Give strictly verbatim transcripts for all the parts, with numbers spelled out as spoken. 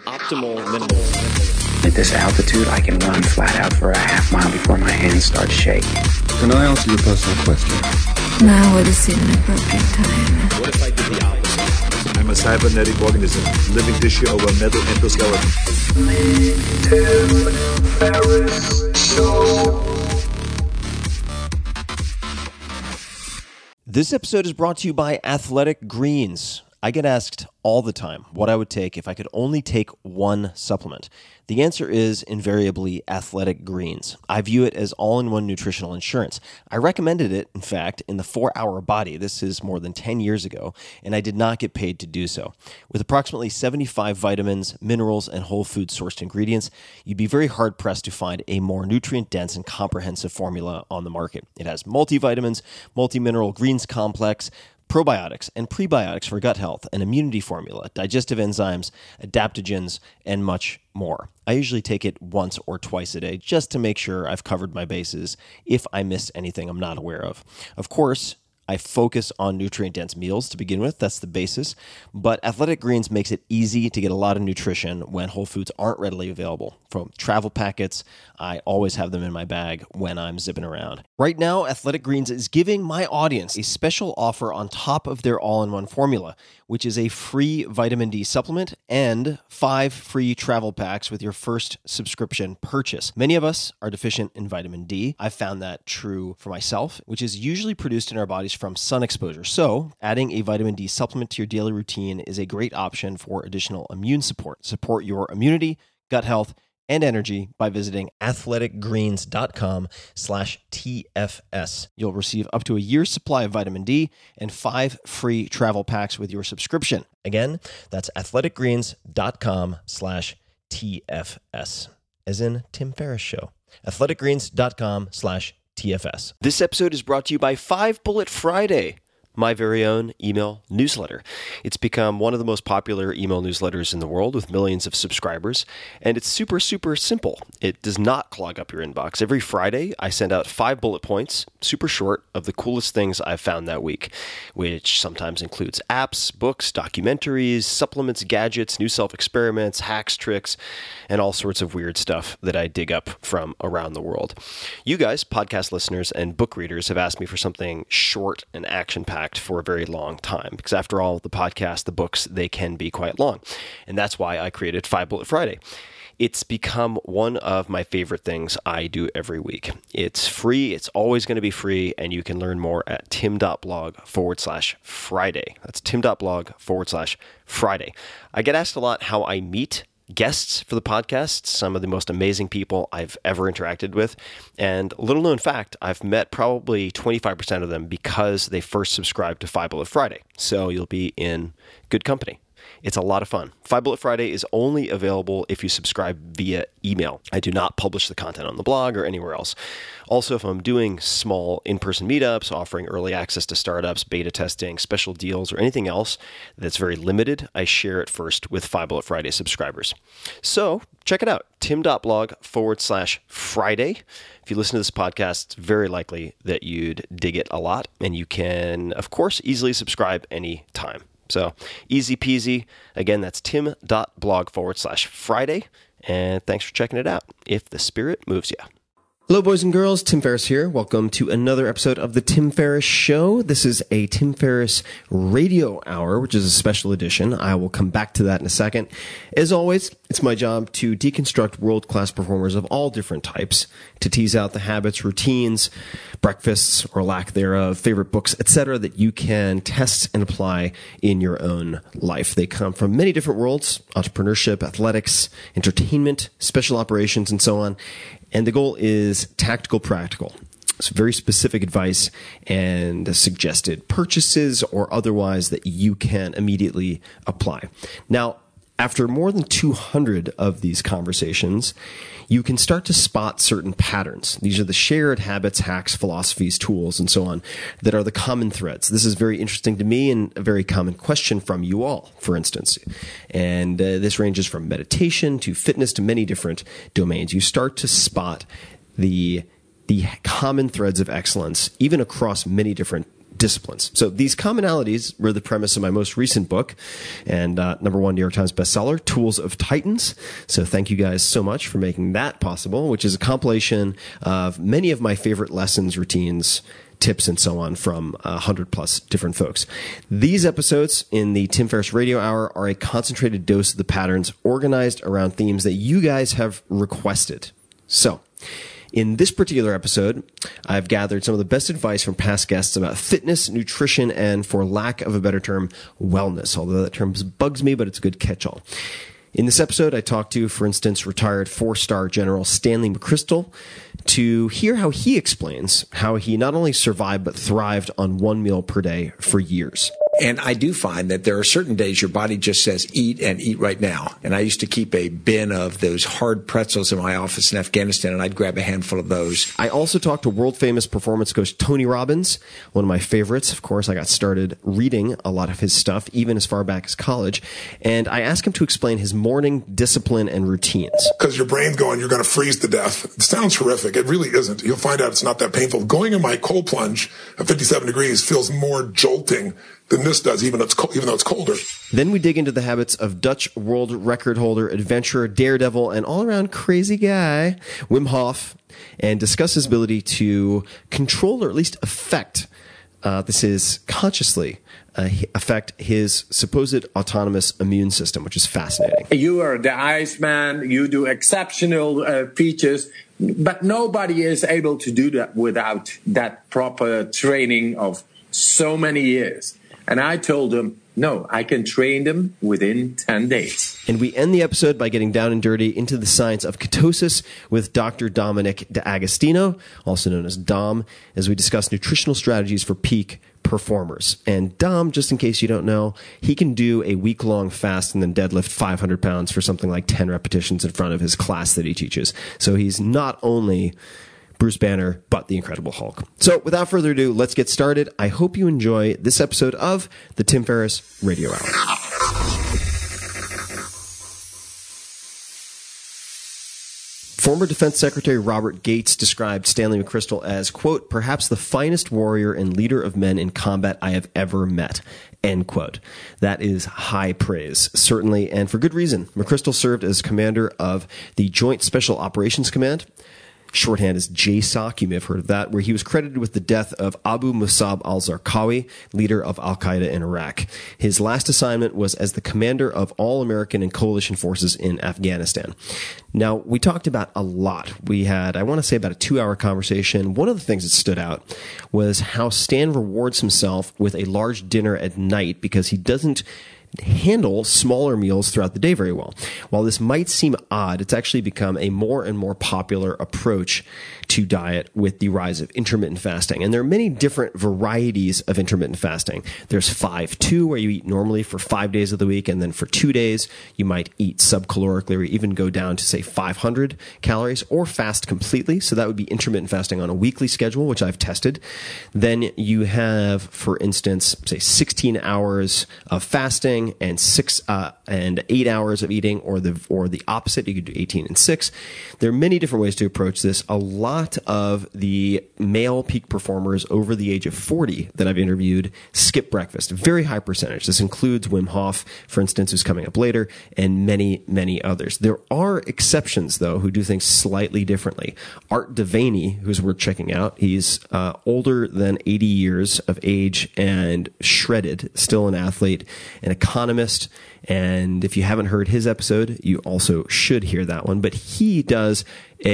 Optimal minimal. At this altitude, I can run flat out for a half mile before my hands start shaking. Can I ask you a personal question? Now would seem an appropriate time. What if I did the opposite? I'm a cybernetic organism, living tissue over a metal endoskeleton. The Tim Ferriss Show. This episode is brought to you by Athletic Greens. I get asked all the time what I would take if I could only take one supplement. The answer is invariably Athletic Greens. I view it as all-in-one nutritional insurance. I recommended it, in fact, in the four hour Body. This is more than ten years ago, and I did not get paid to do so. With approximately seventy-five vitamins, minerals, and whole food sourced ingredients, you'd be very hard-pressed to find a more nutrient-dense and comprehensive formula on the market. It has multivitamins, multi-mineral greens complex, probiotics and prebiotics for gut health, an immunity formula, digestive enzymes, adaptogens, and much more. I usually take it once or twice a day just to make sure I've covered my bases if I missed anything I'm not aware of. Of course, I focus on nutrient-dense meals to begin with. That's the basis. But Athletic Greens makes it easy to get a lot of nutrition when whole foods aren't readily available. From travel packets, I always have them in my bag when I'm zipping around. Right now, Athletic Greens is giving my audience a special offer on top of their all-in-one formula, which is a free vitamin D supplement and five free travel packs with your first subscription purchase. Many of us are deficient in vitamin D. I've found that true for myself, which is usually produced in our bodies from sun exposure. So adding a vitamin D supplement to your daily routine is a great option for additional immune support. Support your immunity, gut health, and energy by visiting athleticgreens.com slash TFS. You'll receive up to a year's supply of vitamin D and five free travel packs with your subscription. Again, that's athleticgreens.com slash TFS, as in Tim Ferriss Show. athleticgreens.com slash TFS. This episode is brought to you by Five Bullet Friday, my very own email newsletter. It's become one of the most popular email newsletters in the world with millions of subscribers, and it's super, super simple. It does not clog up your inbox. Every Friday, I send out five bullet points, super short, of the coolest things I've found that week, which sometimes includes apps, books, documentaries, supplements, gadgets, new self-experiments, hacks, tricks, and all sorts of weird stuff that I dig up from around the world. You guys, podcast listeners and book readers, have asked me for something short and action-packed for a very long time, because after all, the podcast, the books, they can be quite long. And that's why I created Five Bullet Friday. It's become one of my favorite things I do every week. It's free. It's always going to be free. And you can learn more at tim.blog forward slash Friday. That's tim.blog forward slash Friday. I get asked a lot how I meet guests for the podcast, some of the most amazing people I've ever interacted with. And little known fact, I've met probably twenty-five percent of them because they first subscribed to Five Bullet Friday. So you'll be in good company. It's a lot of fun. Five Bullet Friday is only available if you subscribe via email. I do not publish the content on the blog or anywhere else. Also, if I'm doing small in-person meetups, offering early access to startups, beta testing, special deals, or anything else that's very limited, I share it first with Five Bullet Friday subscribers. So check it out, tim.blog forward slash Friday. If you listen to this podcast, it's very likely that you'd dig it a lot, and you can, of course, easily subscribe anytime. So easy peasy. Again, that's tim.blog forward slash Friday. And thanks for checking it out, if the spirit moves you. Hello, boys and girls. Tim Ferriss here. Welcome to another episode of The Tim Ferriss Show. This is a Tim Ferriss radio hour, which is a special edition. I will come back to that in a second. As always, it's my job to deconstruct world-class performers of all different types, to tease out the habits, routines, breakfasts, or lack thereof, favorite books, et cetera, that you can test and apply in your own life. They come from many different worlds: entrepreneurship, athletics, entertainment, special operations, and so on. And the goal is tactical practical. It's very specific advice and suggested purchases or otherwise that you can immediately apply. Now, after more than two hundred of these conversations, you can start to spot certain patterns. These are the shared habits, hacks, philosophies, tools, and so on that are the common threads. This is very interesting to me and a very common question from you all, for instance. And uh, this ranges from meditation to fitness to many different domains. You start to spot the the common threads of excellence, even across many different disciplines. So these commonalities were the premise of my most recent book and uh, number one New York Times bestseller, Tools of Titans. So thank you guys so much for making that possible, which is a compilation of many of my favorite lessons, routines, tips, and so on from a hundred plus different folks. These episodes in the Tim Ferriss Radio Hour are a concentrated dose of the patterns organized around themes that you guys have requested. So, in this particular episode, I've gathered some of the best advice from past guests about fitness, nutrition, and, for lack of a better term, wellness, although that term bugs me, but it's a good catch-all. In this episode, I talked to, for instance, retired four-star General Stanley McChrystal to hear how he explains how he not only survived but thrived on one meal per day for years. And I do find that there are certain days your body just says eat and eat right now. And I used to keep a bin of those hard pretzels in my office in Afghanistan, and I'd grab a handful of those. I also talked to world-famous performance coach Tony Robbins, one of my favorites. Of course, I got started reading a lot of his stuff, even as far back as college. And I asked him to explain his morning discipline and routines. Because your brain's going, you're going to freeze to death. It sounds horrific. It really isn't. You'll find out it's not that painful. Going in my cold plunge at fifty-seven degrees feels more jolting than this does, even though it's cold, even though it's colder. Then we dig into the habits of Dutch world record holder, adventurer, daredevil, and all-around crazy guy, Wim Hof, and discuss his ability to control or at least affect, uh, this is consciously, uh, affect his supposed autonomous immune system, which is fascinating. You are the Iceman. You do exceptional uh, features. But nobody is able to do that without that proper training of so many years. And I told him, no, I can train them within ten days. And we end the episode by getting down and dirty into the science of ketosis with Doctor Dominic D'Agostino, also known as Dom, as we discuss nutritional strategies for peak performers. And Dom, just in case you don't know, he can do a week-long fast and then deadlift five hundred pounds for something like ten repetitions in front of his class that he teaches. So he's not only Bruce Banner, but the Incredible Hulk. So without further ado, let's get started. I hope you enjoy this episode of the Tim Ferriss Radio Hour. Former Defense Secretary Robert Gates described Stanley McChrystal as, quote, perhaps the finest warrior and leader of men in combat I have ever met, end quote. That is high praise, certainly, and for good reason. McChrystal served as commander of the Joint Special Operations Command. Shorthand is J SOC, you may have heard of that, where he was credited with the death of Abu Musab al-Zarqawi, leader of al-Qaeda in Iraq. His last assignment was as the commander of all American and coalition forces in Afghanistan. Now, we talked about a lot. We had, I want to say, about a two-hour conversation. One of the things that stood out was how Stan rewards himself with a large dinner at night because he doesn't handle smaller meals throughout the day very well. While this might seem odd, it's actually become a more and more popular approach to diet with the rise of intermittent fasting. And there are many different varieties of intermittent fasting. There's five two, where you eat normally for five days of the week, and then for two days you might eat subcalorically or even go down to, say, five hundred calories, or fast completely. So that would be intermittent fasting on a weekly schedule, which I've tested. Then you have, for instance, say sixteen hours of fasting and six uh, and eight hours of eating, or the or the opposite. You could do eighteen and six. There are many different ways to approach this. A lot of the male peak performers over the age of forty that I've interviewed skip breakfast. A very high percentage. This includes Wim Hof, for instance, who's coming up later, and many, many others. There are exceptions, though, who do things slightly differently. Art Devaney, who's worth checking out, he's uh, older than eighty years of age and shredded, still an athlete, an economist. And if you haven't heard his episode, you also should hear that one. But he does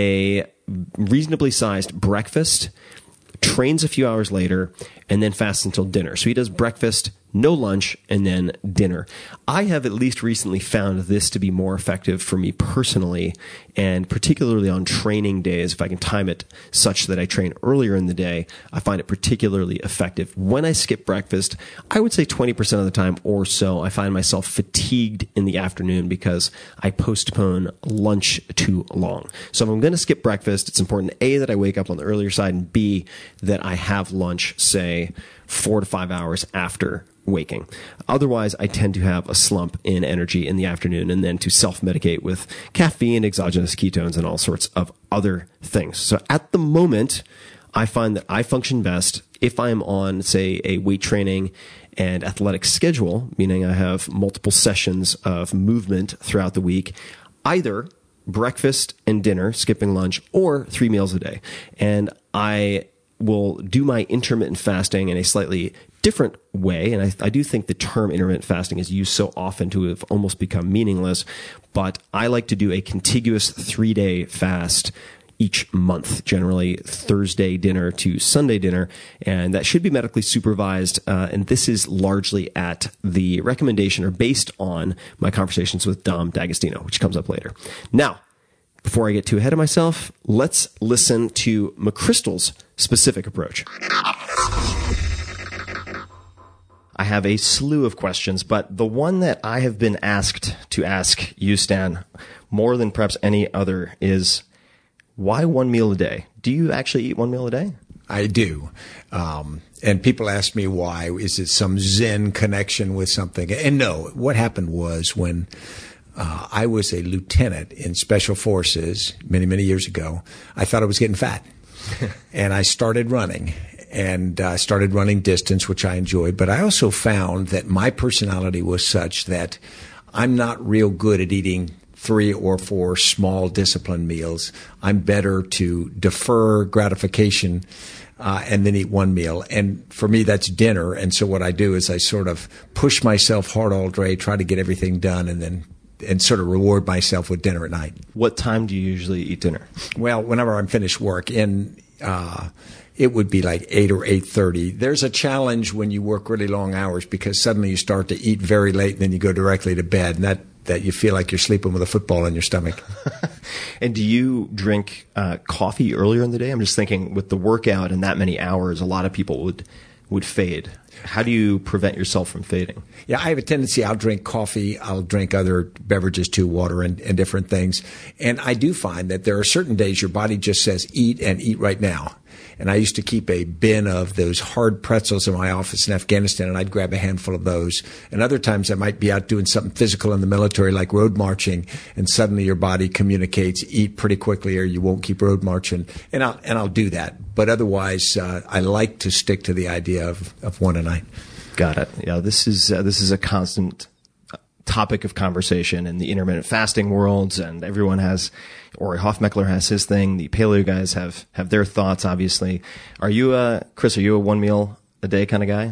a reasonably sized breakfast, trains a few hours later, and then fasts until dinner. So he does breakfast, no lunch, and then dinner. I have at least recently found this to be more effective for me personally, and particularly on training days. If I can time it such that I train earlier in the day, I find it particularly effective. When I skip breakfast, I would say twenty percent of the time or so, I find myself fatigued in the afternoon because I postpone lunch too long. So if I'm going to skip breakfast, it's important, A, that I wake up on the earlier side, and B, that I have lunch, say, four to five hours after waking. Otherwise, I tend to have a slump in energy in the afternoon, and then to self-medicate with caffeine, exogenous ketones, and all sorts of other things. So at the moment, I find that I function best if I'm on, say, a weight training and athletic schedule, meaning I have multiple sessions of movement throughout the week, either breakfast and dinner, skipping lunch, or three meals a day. And I will do my intermittent fasting in a slightly different way. And I, I do think the term intermittent fasting is used so often to have almost become meaningless. But I like to do a contiguous three-day fast each month, generally Thursday dinner to Sunday dinner, and that should be medically supervised. Uh, and this is largely at the recommendation or based on my conversations with Dom D'Agostino, which comes up later. Now, before I get too ahead of myself, let's listen to McChrystal's specific approach. I have a slew of questions, but the one that I have been asked to ask you, Stan, more than perhaps any other is, why one meal a day? Do you actually eat one meal a day? I do. Um, and people ask me why. Is it some Zen connection with something? And no, what happened was when uh, I was a lieutenant in Special Forces many, many years ago, I thought I was getting fat. And I started running. And I uh, started running distance, which I enjoyed. But I also found that my personality was such that I'm not real good at eating three or four small disciplined meals. I'm better to defer gratification uh, and then eat one meal. And for me, that's dinner. And so what I do is I sort of push myself hard all day, try to get everything done, and then and sort of reward myself with dinner at night. What time do you usually eat dinner? Well, whenever I'm finished work, in uh, it would be like eight or eight thirty. There's a challenge when you work really long hours because suddenly you start to eat very late and then you go directly to bed, and that that you feel like you're sleeping with a football in your stomach. And do you drink uh, coffee earlier in the day? I'm just thinking with the workout and that many hours, a lot of people would would fade. How do you prevent yourself from fading? Yeah, I have a tendency, I'll drink coffee, I'll drink other beverages too, water and, and different things. And I do find that there are certain days your body just says eat and eat right now. And I used to keep a bin of those hard pretzels in my office in Afghanistan, and I'd grab a handful of those. And other times I might be out doing something physical in the military, like road marching, and suddenly your body communicates, eat pretty quickly or you won't keep road marching. And I'll, and I'll do that. But otherwise, uh, I like to stick to the idea of, of one a night. Got it. Yeah, this is uh, this is a constant topic of conversation in the intermittent fasting worlds, and everyone has, Ori Hofmeckler has his thing. The paleo guys have, have their thoughts, obviously. Are you, uh, Chris, are you a one meal a day kind of guy?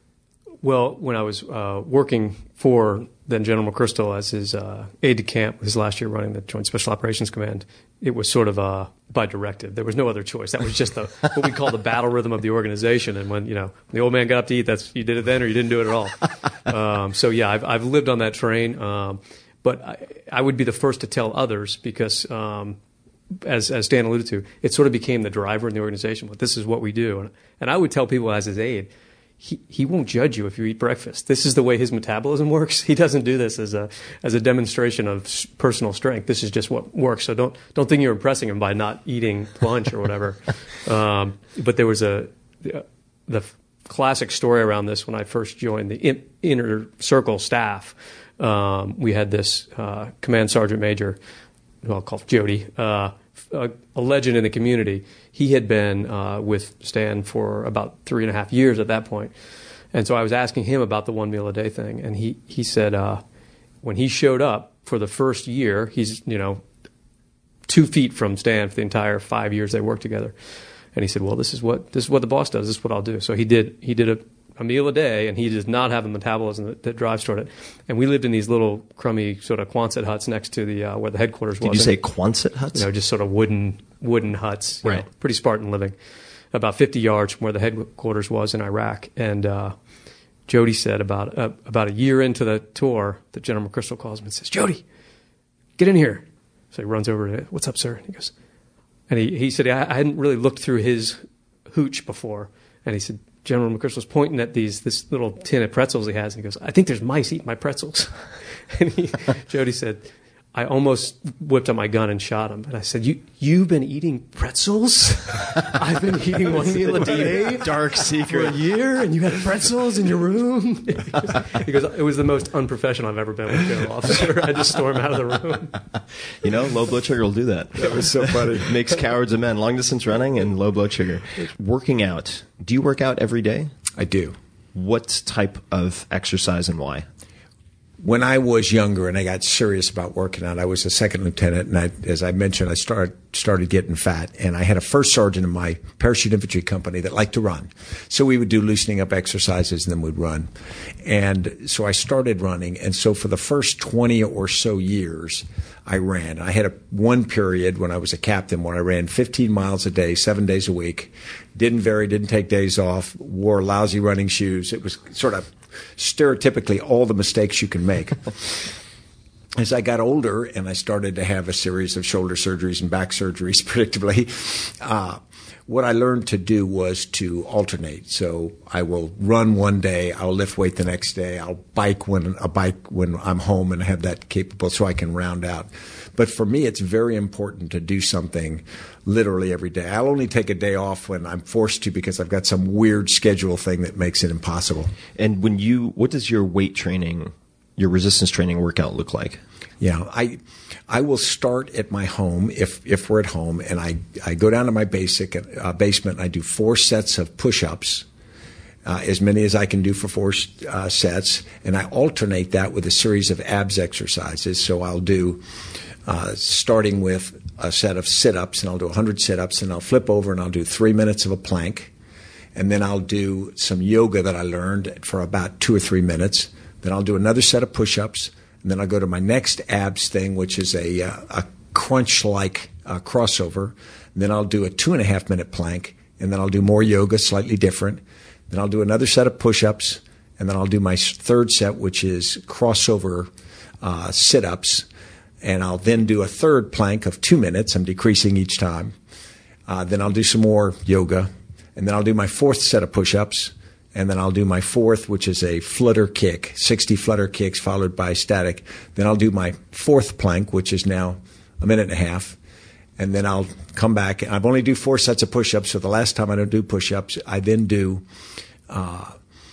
Well, when I was uh, working for then General McChrystal as his uh, aide de camp, his last year running the Joint Special Operations Command, it was sort of uh, by directive. There was no other choice. That was just the what we call the battle rhythm of the organization. And when you know when the old man got up to eat, that's you did it then or you didn't do it at all. um, so yeah, I've I've lived on that train. Um, but I, I would be the first to tell others because. Um, As, as Dan alluded to, it sort of became the driver in the organization. But this is what we do, and, and I would tell people as his aide, he he won't judge you if you eat breakfast. This is the way his metabolism works. He doesn't do this as a as a demonstration of personal strength. This is just what works. So don't don't think you're impressing him by not eating lunch or whatever. um, but there was a the classic story around this when I first joined the in, inner circle staff. Um, we had this uh, command sergeant major. Who I'll call Jody, uh, a, a legend in the community. He had been uh, with Stan for about three and a half years at that point. And so I was asking him about the one meal a day thing. And he, he said uh, when he showed up for the first year, he's, you know, two feet from Stan for the entire five years they worked together. And he said, well, this is what this is what the boss does. This is what I'll do. So he did he did a, a meal a day, and he does not have a metabolism that, that drives toward it. And we lived in these little crummy sort of Quonset huts next to the uh, where the headquarters was. Did you say Quonset huts? You know, just sort of wooden wooden huts. Right. Know, pretty Spartan living. About fifty yards from where the headquarters was in Iraq. And uh, Jody said about uh, about a year into the tour that General McChrystal calls him and says, Jody, get in here. So he runs over to it. What's up, sir? And he goes, and he, he said, I, I hadn't really looked through his hooch before. And he said, General McChrystal's pointing at these this little tin of pretzels he has, and he goes, I think there's mice eating my pretzels. And he, Jody said, I almost whipped out my gun and shot him. And I said, "You, you've been eating pretzels? I've been eating one meal a day, dark secret, for a year, and you had pretzels in your room?" He goes, "It was the most unprofessional I've ever been with a general officer. I just stormed out of the room." You know, low blood sugar will do that. That was so funny. Makes cowards of men. Long distance running and low blood sugar. Working out. Do you work out every day? I do. What type of exercise and why? When I was younger and I got serious about working out, I was a second lieutenant, and I, as I mentioned, I started started getting fat. And I had a first sergeant in my parachute infantry company that liked to run. So we would do loosening up exercises, and then we'd run. And so I started running. And so for the first twenty or so years, I ran. I had a one period when I was a captain where I ran fifteen miles a day, seven days a week. Didn't vary, didn't take days off, wore lousy running shoes. It was sort of stereotypically all the mistakes you can make. As I got older and I started to have a series of shoulder surgeries and back surgeries, predictably, uh, what I learned to do was to alternate. So I will run one day, I'll lift weight the next day, I'll bike when a bike when I'm home and have that capable so I can round out. But for me, it's very important to do something literally every day. I'll only take a day off when I'm forced to because I've got some weird schedule thing that makes it impossible. And when you, what does your weight training, your resistance training workout look like? Yeah, I I will start at my home if if we're at home, and I, I go down to my basic uh, basement and I do four sets of push-ups, uh, as many as I can do for four uh, sets, and I alternate that with a series of abs exercises. So I'll do uh, starting with a set of sit-ups, and I'll do one hundred sit-ups, and I'll flip over and I'll do three minutes of a plank, and then I'll do some yoga that I learned for about two or three minutes. Then I'll do another set of push-ups. And then I'll go to my next abs thing, which is a, uh, a crunch-like uh, crossover. And then I'll do a two-and-a-half minute plank. And then I'll do more yoga, slightly different. Then I'll do another set of push-ups. And then I'll do my third set, which is crossover uh, sit-ups. And I'll then do a third plank of two minutes. I'm decreasing each time. Uh, then I'll do some more yoga. And then I'll do my fourth set of push-ups. And then I'll do my fourth, which is a flutter kick, sixty flutter kicks followed by static. Then I'll do my fourth plank, which is now a minute and a half. And then I'll come back. I've only do four sets of push-ups, so the last time I don't do push-ups, I then do uh,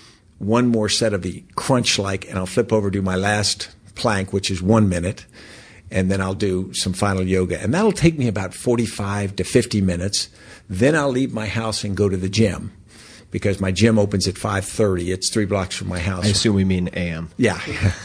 one more set of the crunch-like, and I'll flip over to do my last plank, which is one minute. And then I'll do some final yoga. And that'll take me about forty-five to fifty minutes. Then I'll leave my house and go to the gym, because my gym opens at five thirty. It's three blocks from my house. I assume we mean A M. Yeah.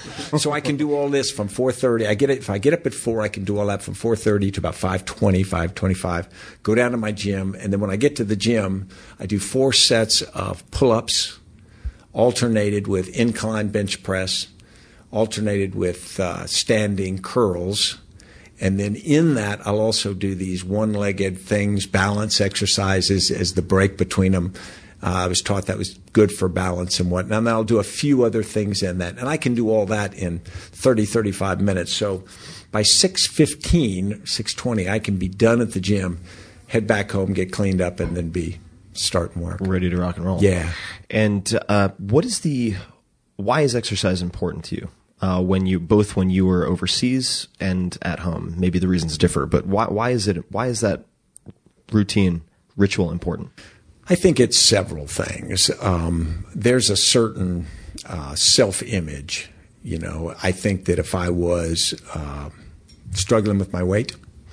So I can do all this from four thirty. I get it. If I get up at four, I can do all that from four thirty to about five twenty, five twenty-five. Go down to my gym, and then when I get to the gym, I do four sets of pull-ups, alternated with incline bench press, alternated with uh, standing curls. And then in that, I'll also do these one-legged things, balance exercises as the break between them. Uh, I was taught that was good for balance and whatnot. And I'll do a few other things in that. And I can do all that in thirty, thirty-five minutes. So by six fifteen, six twenty, I can be done at the gym, head back home, get cleaned up, and then be starting work. Ready to rock and roll. Yeah. And uh, what is the, why is exercise important to you? Uh, when you, both when you were overseas and at home? Maybe the reasons differ, but why, why is it, why is that routine, ritual important? I think it's several things. Um, there's a certain uh, self-image. You know, I think that if I was uh, struggling with my weight,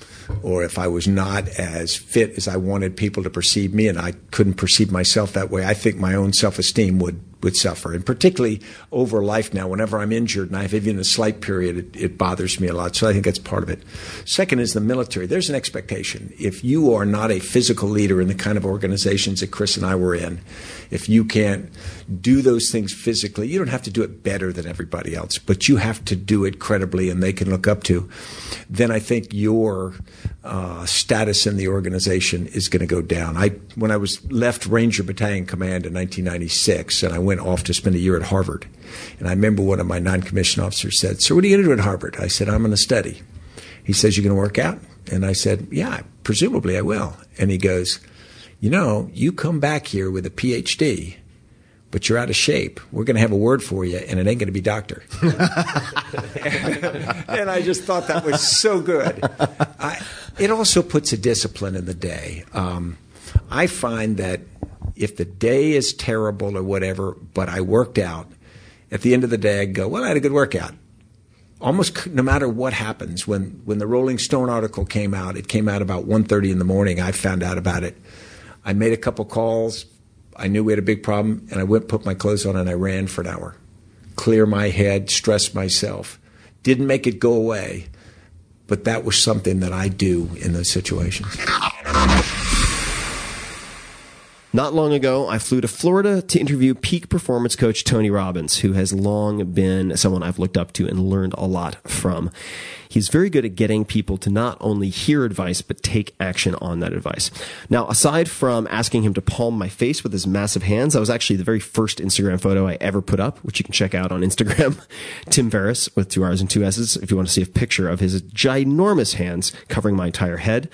or if I was not as fit as I wanted people to perceive me, and I couldn't perceive myself that way, I think my own self-esteem would, would suffer. And particularly over life now, whenever I'm injured and I have even a slight period, it, it bothers me a lot. So I think that's part of it. Second is the military. There's an expectation. If you are not a physical leader in the kind of organizations that Chris and I were in, if you can't do those things physically, you don't have to do it better than everybody else, but you have to do it credibly and they can look up to, then I think your uh, status in the organization is going to go down. I, when I was left Ranger Battalion Command in nineteen ninety-six, and I went off to spend a year at Harvard, and I remember one of my non-commissioned officers said, "So what are you going to do at Harvard?" I said, "I'm going to study." He says, "You're going to work out?" And I said, "Yeah, presumably I will." And he goes, "You know, you come back here with a P H D, but you're out of shape. We're going to have a word for you, and it ain't going to be doctor. And I just thought that was so good. I, it also puts a discipline in the day. Um, I find that if the day is terrible or whatever, but I worked out, at the end of the day I go, well, I had a good workout. Almost no matter what happens, when, when the Rolling Stone article came out, it came out about one thirty in the morning. I found out about it. I made a couple calls. I knew we had a big problem, and I went, put my clothes on, and I ran for an hour. Clear my head, stress myself. Didn't make it go away, but that was something that I do in those situations. Not long ago, I flew to Florida to interview peak performance coach Tony Robbins, who has long been someone I've looked up to and learned a lot from. He's very good at getting people to not only hear advice, but take action on that advice. Now, aside from asking him to palm my face with his massive hands, that was actually the very first Instagram photo I ever put up, which you can check out on Instagram. Tim Ferriss with two R's and two S's, if you want to see a picture of his ginormous hands covering my entire head.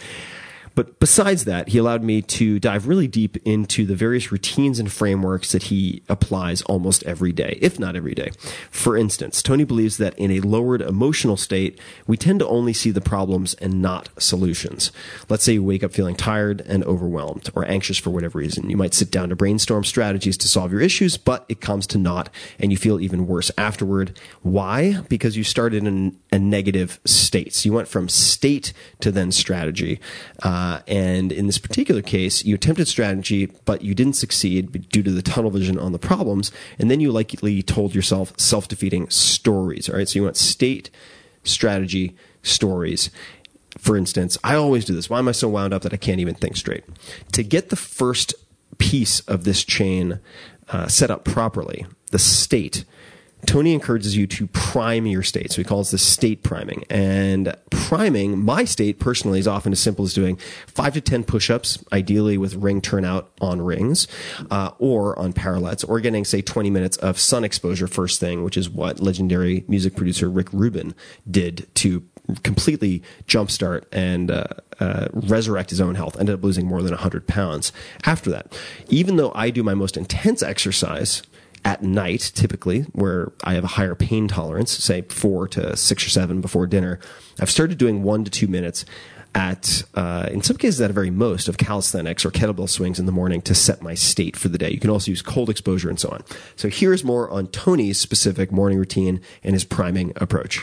But besides that, he allowed me to dive really deep into the various routines and frameworks that he applies almost every day, if not every day. For instance, Tony believes that in a lowered emotional state, we tend to only see the problems and not solutions. Let's say you wake up feeling tired and overwhelmed or anxious for whatever reason. You might sit down to brainstorm strategies to solve your issues, but it comes to naught and you feel even worse afterward. Why? Because you started in a negative state. So you went from state to then strategy. Uh, Uh, and in this particular case, you attempted strategy, but you didn't succeed due to the tunnel vision on the problems. And then you likely told yourself self-defeating stories. All right. So you went state, strategy, stories. For instance, I always do this. Why am I so wound up that I can't even think straight? To get the first piece of this chain uh, set up properly, the state, Tony encourages you to prime your state. So he calls this state priming. And priming my state personally is often as simple as doing five to ten push-ups, ideally with ring turnout on rings, uh, or on parallettes, or getting, say, twenty minutes of sun exposure first thing, which is what legendary music producer Rick Rubin did to completely jumpstart and uh, uh, resurrect his own health. Ended up losing more than one hundred pounds after that. Even though I do my most intense exercise at night, typically, where I have a higher pain tolerance, say four to six or seven before dinner, I've started doing one to two minutes at, uh, in some cases at a very most, of calisthenics or kettlebell swings in the morning to set my state for the day. You can also use cold exposure and so on. So here's more on Tony's specific morning routine and his priming approach.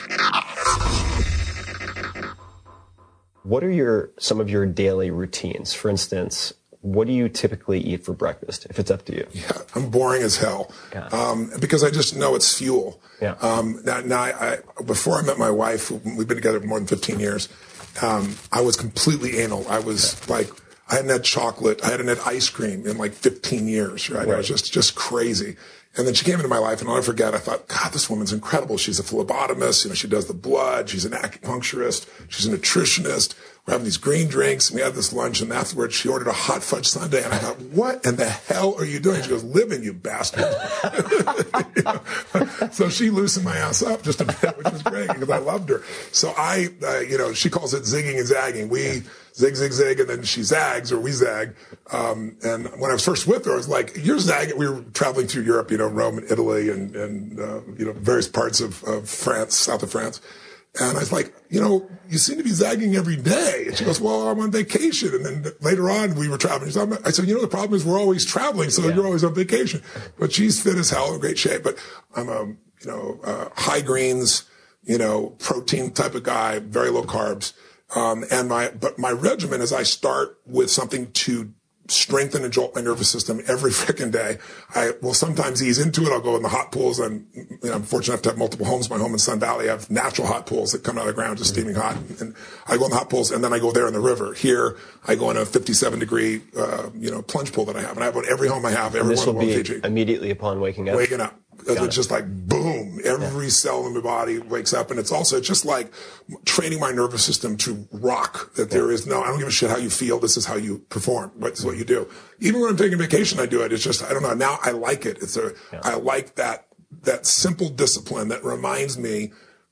What are your some of your daily routines? For instance, what do you typically eat for breakfast, if it's up to you? Yeah, I'm boring as hell, um, because I just know it's fuel. Yeah. Um, now, now I, I, before I met my wife, we've been together for more than fifteen years, um, I was completely anal. I was yeah. like, I hadn't had chocolate, I hadn't had ice cream in like fifteen years, right? right. I was just, just crazy. And then she came into my life, and I'll never forget, I thought, God, this woman's incredible. She's a phlebotomist. You know, she does the blood. She's an acupuncturist. She's a nutritionist. We're having these green drinks, and we had this lunch, and afterwards she ordered a hot fudge sundae, and I thought, what in the hell are you doing? She goes, living, you bastard. You know? So she loosened my ass up just a bit, which was great, because I loved her. So I, uh, you know, she calls it zigging and zagging. We zig, zig, zig, and then she zags, or we zag. Um, and when I was first with her, I was like, you're zagging. We were traveling through Europe, you know, Rome and Italy, and, and uh, you know, various parts of, of France, south of France. And I was like, you know, you seem to be zagging every day. And she goes, well, I'm on vacation. And then later on, we were traveling. I said, you know, the problem is we're always traveling, so yeah. you're always on vacation. But she's fit as hell, in great shape. But I'm a, you know, uh, high greens, you know, protein type of guy, very low carbs. Um, and my, but my regimen is I start with something to strengthen and jolt my nervous system every frickin' day. I will sometimes ease into it. I'll go in the hot pools. I'm, you know, I'm fortunate enough to have multiple homes. My home in Sun Valley, I have natural hot pools that come out of the ground, just steaming hot. And I go in the hot pools, and then I go there in the river. Here, I go in a fifty-seven degree, uh, you know, plunge pool that I have. And I have one every home I have, every and this one will of be Fiji. Immediately upon waking up? Waking up. Got it's it. Just like boom, every yeah. cell in my body wakes up. And it's also just like training my nervous system to rock, that yeah. there is no, I don't give a shit how you feel. This is how you perform. This is what you do. Even when I'm taking vacation, I do it. It's just, I don't know. Now I like it. It's a, yeah. I like that, that simple discipline that reminds me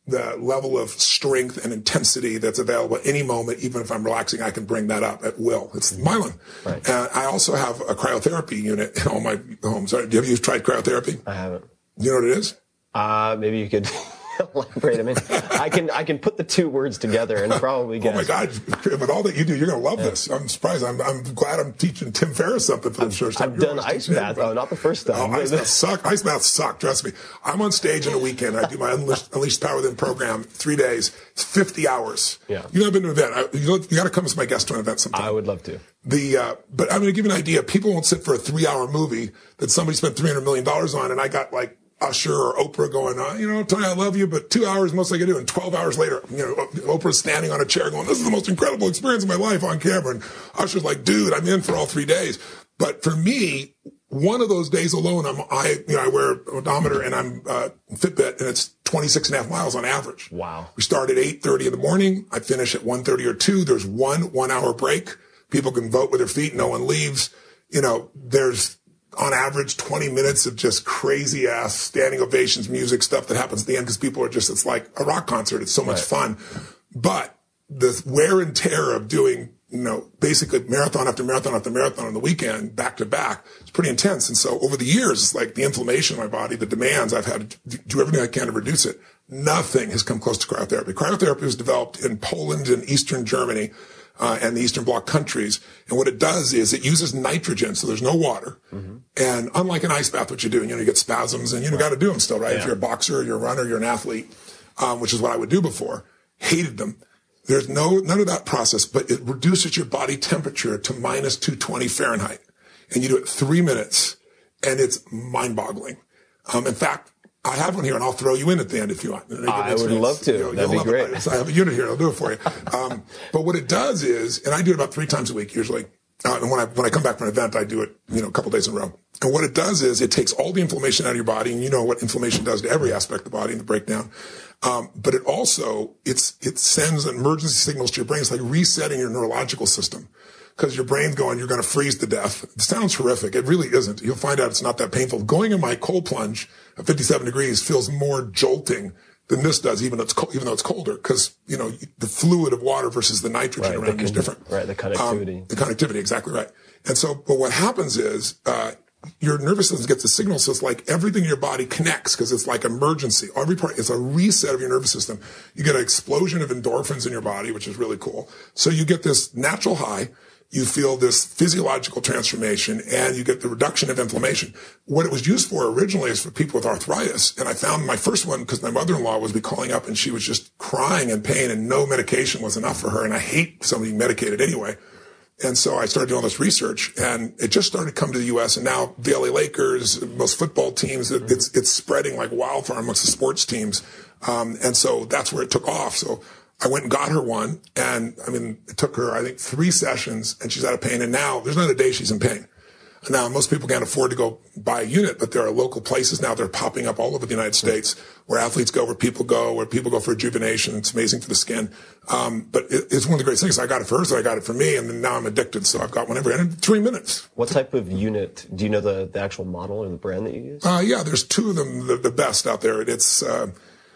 the level of strength and intensity that's available at any moment, even if I'm relaxing, I can bring that up at will. It's myelin. Right. Uh, I also have a cryotherapy unit in all my homes. Have you tried cryotherapy? I haven't. Do you know what it is? Uh, maybe you could elaborate. I mean, I can I can put the two words together and probably guess. Oh my God! With all that you do, you're going to love yeah. this. I'm surprised. I'm, I'm glad I'm teaching Tim Ferriss something for the church. I've done ice bath. Oh, not the first time. Oh, ice baths suck. Ice baths suck. Trust me. I'm on stage in a weekend. I do my Unleashed, Unleashed Power Within program. Three days. It's fifty hours. Yeah. You've never been to an event. I, you, you got to come as my guest to an event sometime. I would love to. The uh, but I'm going to give you an idea. People won't sit for a three-hour movie that somebody spent three hundred million dollars on, and I got like Usher or Oprah going on, you know, Tony, I love you, but two hours most I can do. And twelve hours later, you know, Oprah's standing on a chair going, this is the most incredible experience of my life on camera. And Usher's like, dude, I'm in for all three days. But for me, one of those days alone, I'm, I, you know, I wear an odometer and I'm, uh, Fitbit, and it's twenty-six and a half miles on average. Wow. We start at eight thirty in the morning. I finish at one thirty or two. There's one one hour break. People can vote with their feet. No one leaves. You know, there's, on average, twenty minutes of just crazy ass standing ovations, music stuff that happens at the end because people are just, it's like a rock concert. It's so much fun. But the wear and tear of doing, you know, basically marathon after marathon after marathon on the weekend, back to back, it's pretty intense. And so over the years, it's like the inflammation in my body, the demands, I've had to do everything I can to reduce it. Nothing has come close to cryotherapy. Cryotherapy was developed in Poland and Eastern Germany. Uh, and the Eastern Bloc countries. And what it does is it uses nitrogen, so there's no water. Mm-hmm. And unlike an ice bath, what you do, you know, you get spasms and you know, got to do them still, right? Yeah. If you're a boxer, you're a runner, you're an athlete, um, which is what I would do before. Hated them. There's no, none of that process, but it reduces your body temperature to minus two twenty Fahrenheit. And you do it three minutes and it's mind boggling. Um, in fact, I have one here, and I'll throw you in at the end if you want. I would love to. You know, That'd be great. It. I have a unit here. I'll do it for you. Um, but what it does is, and I do it about three times a week usually. Uh, and when I when I come back from an event, I do it, you know, a couple days in a row. And what it does is, it takes all the inflammation out of your body, and you know what inflammation does to every aspect of the body in the breakdown. Um, but it also it's it sends emergency signals to your brain. It's like resetting your neurological system. Because your brain's going, you're going to freeze to death. It sounds horrific. It really isn't. You'll find out it's not that painful. Going in my cold plunge at fifty-seven degrees feels more jolting than this does, even though it's cold, even though it's colder. Because, you know, the fluid of water versus the nitrogen right, around the, is different. Right, the connectivity. Um, the connectivity, exactly right. And so, but what happens is, uh, your nervous system gets a signal, so it's like everything in your body connects because it's like emergency. Every part, it's a reset of your nervous system. You get an explosion of endorphins in your body, which is really cool. So you get this natural high. You feel this physiological transformation, and you get the reduction of inflammation. What it was used for originally is for people with arthritis. And I found my first one because my mother-in-law was be calling up and she was just crying in pain and no medication was enough for her. And I hate somebody medicated anyway. And so I started doing all this research, and it just started to come to the U S. And now the L A Lakers, most football teams, it, it's, it's spreading like wildfire amongst the sports teams. Um, and so that's where it took off. So I went and got her one, and I mean, it took her, I think, three sessions, and she's out of pain. And now there's not a day she's in pain. Now, most people can't afford to go buy a unit, but there are local places now that are popping up all over the United States where athletes go, where people go, where people go for rejuvenation. It's amazing for the skin. Um, but it, it's one of the great things. I got it for her, so I got it for me, and then now I'm addicted. So I've got one every in three minutes. What type of unit? Do you know the, the actual model or the brand that you use? Uh, yeah, there's two of them, the, the best out there. It's, uh,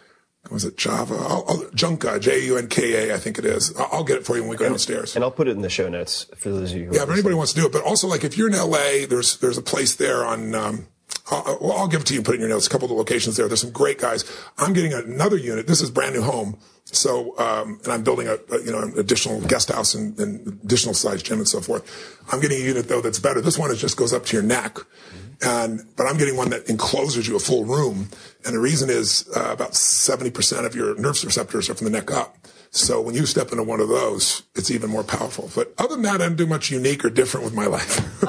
was it Java? I'll, I'll, Junka, J U N K A, I think it is. I'll, I'll get it for you when we go and, downstairs. And I'll put it in the show notes for those of you who Yeah, if anybody wants to do it. But also, like, if you're in L A, there's there's a place there on, um, I'll, well, I'll give it to you and put it in your notes. A couple of locations there. There's some great guys. I'm getting another unit. This is brand new home. So, um, and I'm building a, a you know, an additional guest house and, and additional size gym and so forth. I'm getting a unit, though, that's better. This one is just goes up to your neck. And, but I'm getting one that encloses you a full room. And the reason is, uh, about seventy percent of your nerve receptors are from the neck up. So when you step into one of those, it's even more powerful. But other than that, I don't do much unique or different with my life.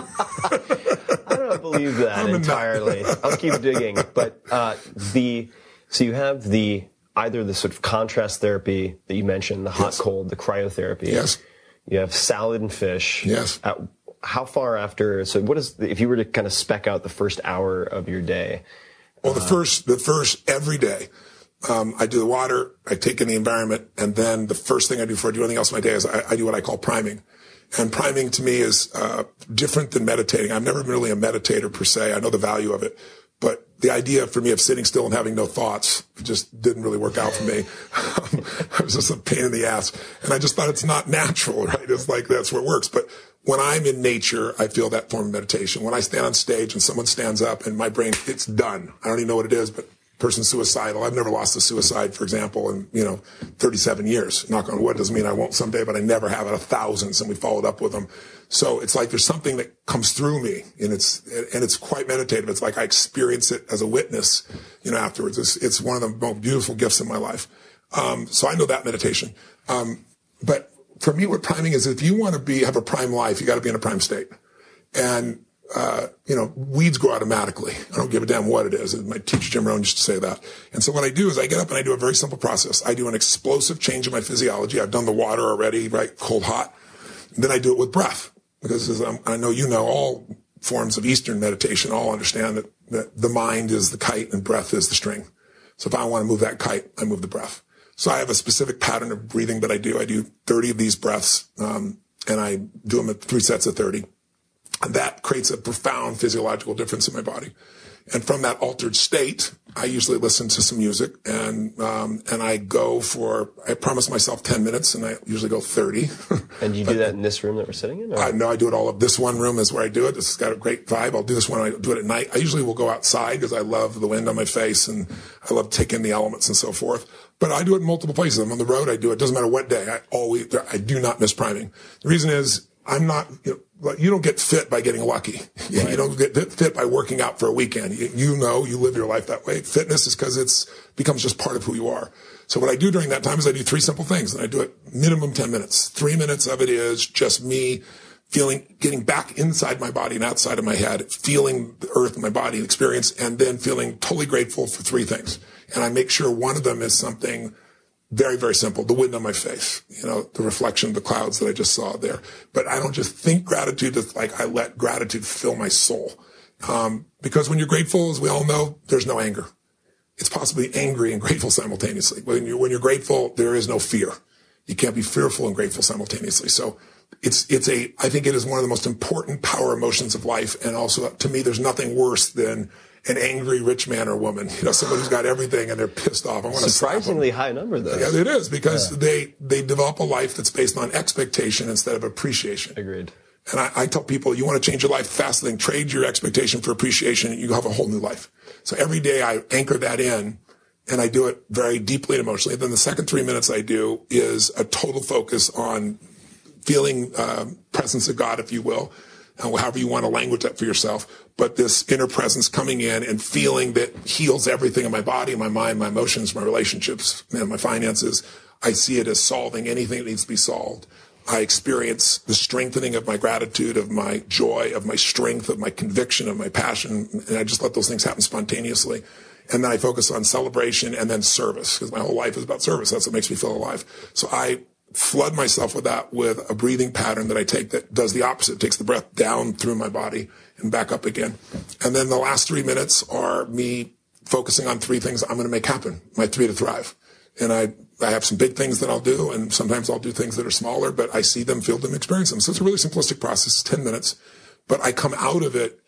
I don't believe that entirely. I'll keep digging. But, uh, the, so you have the, either the sort of contrast therapy that you mentioned, the hot yes. cold, the cryotherapy. Yes. You have salad and fish. Yes. At, how far after, so what is, if you were to kind of spec out the first hour of your day? Well, the uh, first, the first every day, um, I do the water, I take in the environment, and then the first thing I do before I do anything else in my day is I, I do what I call priming. And priming to me is, uh, different than meditating. I've never been really a meditator per se. I know the value of it. But the idea for me of sitting still and having no thoughts just didn't really work out for me. I was just a pain in the ass. And I just thought it's not natural, right? It's like that's where it works. But when I'm in nature, I feel that form of meditation. When I stand on stage and someone stands up and my brain, it's done. I don't even know what it is, but person's suicidal. I've never lost a suicide, for example, in, you know, thirty-seven years. Knock on wood, doesn't mean I won't someday, but I never have it. A thousands, and we followed up with them. So it's like there's something that comes through me, and it's and it's quite meditative. It's like I experience it as a witness, you know, afterwards. It's, it's one of the most beautiful gifts in my life. Um, so I know that meditation. Um, but for me, what priming is, if you want to be have a prime life, you got to be in a prime state. And Uh, you know, weeds grow automatically. I don't give a damn what it is. My teacher, Jim Rohn, used to say that. And so what I do is I get up and I do a very simple process. I do an explosive change in my physiology. I've done the water already, right? Cold, hot. And then I do it with breath. Because as I'm, I know you know, all forms of Eastern meditation all understand that, that the mind is the kite and breath is the string. So if I want to move that kite, I move the breath. So I have a specific pattern of breathing that I do. I do thirty of these breaths, um, and I do them at three sets of thirty. And that creates a profound physiological difference in my body. And from that altered state, I usually listen to some music, and um, and I go for, I promise myself ten minutes, and I usually go thirty. And you do that in this room that we're sitting in? Or? I know I do it all of this one room is where I do it. This has got a great vibe. I'll do this one. I do it at night. I usually will go outside because I love the wind on my face, and I love taking the elements and so forth. But I do it in multiple places. I'm on the road. I do it. Doesn't matter what day. I always, I do not miss priming. The reason is I'm not, you know, you don't get fit by getting lucky. Right. You don't get fit by working out for a weekend. You, you know, you live your life that way. Fitness is because it's becomes just part of who you are. So what I do during that time is I do three simple things, and I do it minimum ten minutes. Three minutes of it is just me feeling, getting back inside my body and outside of my head, feeling the earth in my body experience, and then feeling totally grateful for three things. And I make sure one of them is something very, very simple. The wind on my face, you know, the reflection of the clouds that I just saw there. But I don't just think gratitude. It's like I let gratitude fill my soul. Um, because when you're grateful, as we all know, there's no anger. It's possibly angry and grateful simultaneously. When you're, when you're grateful, there is no fear. You can't be fearful and grateful simultaneously. So it's, it's a, I think it is one of the most important power emotions of life. And also, to me, there's nothing worse than an angry rich man or woman, you know, someone who's got everything and they're pissed off. I want to surprisingly high number, though. Yeah, it is, because yeah. they they develop a life that's based on expectation instead of appreciation. Agreed. And I, I tell people, you want to change your life faster than trade your expectation for appreciation, and you have a whole new life. So every day I anchor that in, and I do it very deeply and emotionally. Then the second three minutes I do is a total focus on feeling uh, presence of God, if you will. However you want to language that for yourself, but this inner presence coming in and feeling that heals everything in my body, my mind, my emotions, my relationships, and my finances. I see it as solving anything that needs to be solved. I experience the strengthening of my gratitude, of my joy, of my strength, of my conviction, of my passion, and I just let those things happen spontaneously. And then I focus on celebration and then service, because my whole life is about service. That's what makes me feel alive. So I flood myself with that, with a breathing pattern that I take that does the opposite, takes the breath down through my body and back up again. And then the last three minutes are me focusing on three things I'm going to make happen, my three to thrive. And I, I have some big things that I'll do, and sometimes I'll do things that are smaller, but I see them, feel them, experience them. So it's a really simplistic process, ten minutes, but I come out of it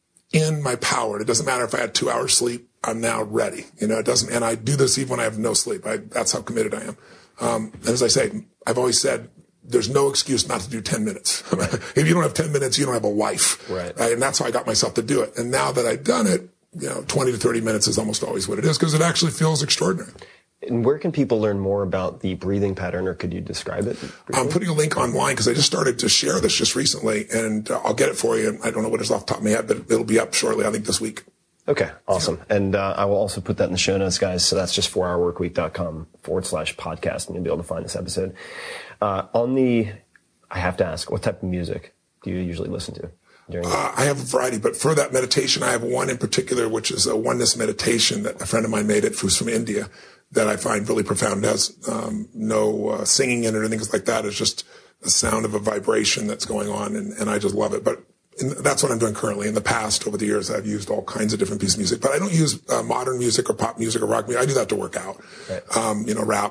in my power. It doesn't matter if I had two hours sleep, I'm now ready. You know, it doesn't, and I do this even when I have no sleep. I, that's how committed I am. Um, and as I say, I've always said, there's no excuse not to do ten minutes. Right. If you don't have ten minutes, you don't have a life. Right. Right. And that's how I got myself to do it. And now that I've done it, you know, twenty to thirty minutes is almost always what it is, because it actually feels extraordinary. And where can people learn more about the breathing pattern, or could you describe it briefly? I'm putting a link online because I just started to share this just recently, and uh, I'll get it for you. I don't know what it is off the top of my head, but it'll be up shortly, I think this week. Okay, awesome. Yeah. And uh, I will also put that in the show notes, guys. So that's just four hour work week dot com forward slash podcast, and you'll be able to find this episode. Uh, on the, I have to ask, what type of music do you usually listen to? During uh, I have a variety, but for that meditation, I have one in particular, which is a oneness meditation that a friend of mine made it, who's from India, that I find really profound. It has um, no uh, singing in it or things like that. It's just the sound of a vibration that's going on, and, and I just love it. But in, that's what I'm doing currently. In the past, over the years, I've used all kinds of different pieces of music, but I don't use uh, modern music or pop music or rock music. I do that to work out, right. um, you know, rap.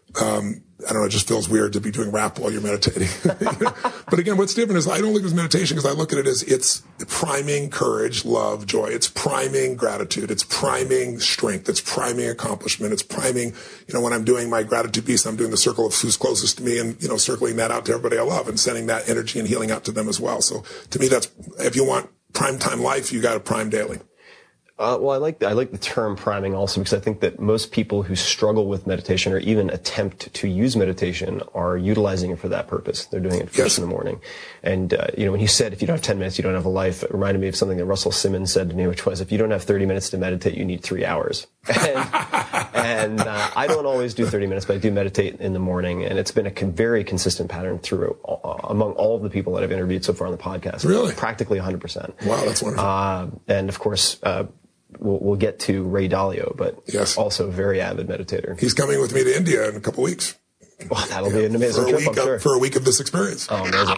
Um, I don't know, it just feels weird to be doing rap while you're meditating. But again, what's different is I don't look at it as meditation because I look at it as it's priming courage, love, joy. It's priming gratitude. It's priming strength. It's priming accomplishment. It's priming, you know, when I'm doing my gratitude piece, I'm doing the circle of who's closest to me and, you know, circling that out to everybody I love and sending that energy and healing out to them as well. So to me, that's, if you want prime time life, you got to prime daily. Uh, well, I like I like the term priming also because I think that most people who struggle with meditation or even attempt to use meditation are utilizing it for that purpose. They're doing it first yes. in the morning. And, uh, you know, when you said if you don't have ten minutes, you don't have a life, it reminded me of something that Russell Simmons said to me, which was if you don't have thirty minutes to meditate, you need three hours. And, and uh, I don't always do thirty minutes, but I do meditate in the morning. And it's been a con- very consistent pattern through uh, among all of the people that I've interviewed so far on the podcast. Really? Practically one hundred percent. Wow, that's wonderful. Uh, and, of course, uh, We'll, we'll get to Ray Dalio, but yes. also a very avid meditator. He's coming with me to India in a couple weeks. Well, that'll yeah, be an amazing for a trip, week I'm sure. Of, for a week of this experience. Oh, amazing.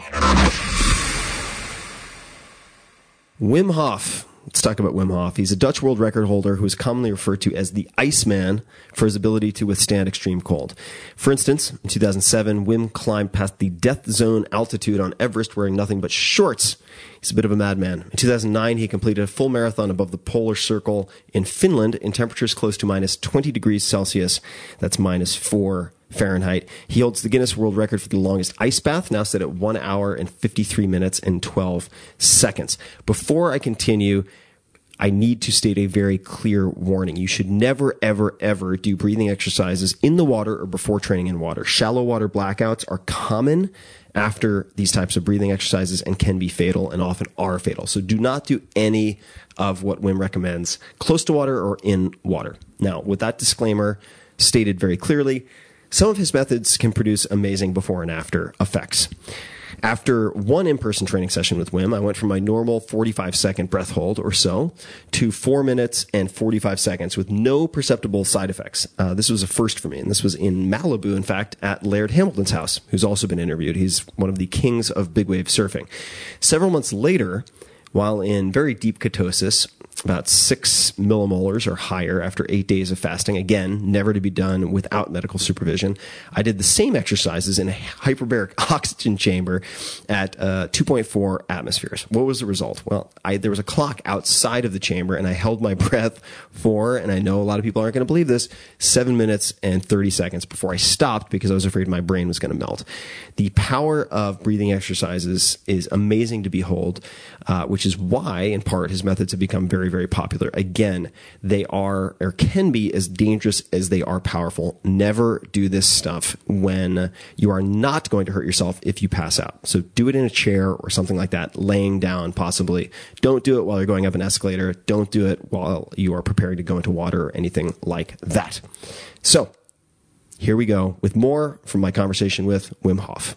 Wim Hof. Let's talk about Wim Hof. He's a Dutch world record holder who is commonly referred to as the Iceman for his ability to withstand extreme cold. For instance, in two thousand seven, Wim climbed past the death zone altitude on Everest wearing nothing but shorts. He's a bit of a madman. In two thousand nine, he completed a full marathon above the polar circle in Finland in temperatures close to minus twenty degrees Celsius. That's minus four Fahrenheit. He holds the Guinness World Record for the longest ice bath, now set at one hour and fifty-three minutes and twelve seconds. Before I continue, I need to state a very clear warning. You should never, ever, ever do breathing exercises in the water or before training in water. Shallow water blackouts are common after these types of breathing exercises and can be fatal and often are fatal. So do not do any of what Wim recommends close to water or in water. Now, with that disclaimer stated very clearly, some of his methods can produce amazing before and after effects. After one in-person training session with Wim, I went from my normal forty-five second breath hold or so to four minutes and forty-five seconds with no perceptible side effects. Uh, this was a first for me, and this was in Malibu, in fact, at Laird Hamilton's house, who's also been interviewed. He's one of the kings of big wave surfing. Several months later, while in very deep ketosis, about six millimolars or higher after eight days of fasting, again, never to be done without medical supervision, I did the same exercises in a hyperbaric oxygen chamber at uh, two point four atmospheres. What was the result? Well, I, there was a clock outside of the chamber, and I held my breath for, and I know a lot of people aren't going to believe this, seven minutes and thirty seconds before I stopped because I was afraid my brain was going to melt. The power of breathing exercises is amazing to behold, uh, which is why, in part, his methods have become very, very popular. Again, they are or can be as dangerous as they are powerful. Never do this stuff when you are not going to hurt yourself if you pass out. So do it in a chair or something like that, laying down possibly. Don't do it while you're going up an escalator. Don't do it while you are preparing to go into water or anything like that. So here we go with more from my conversation with Wim Hof.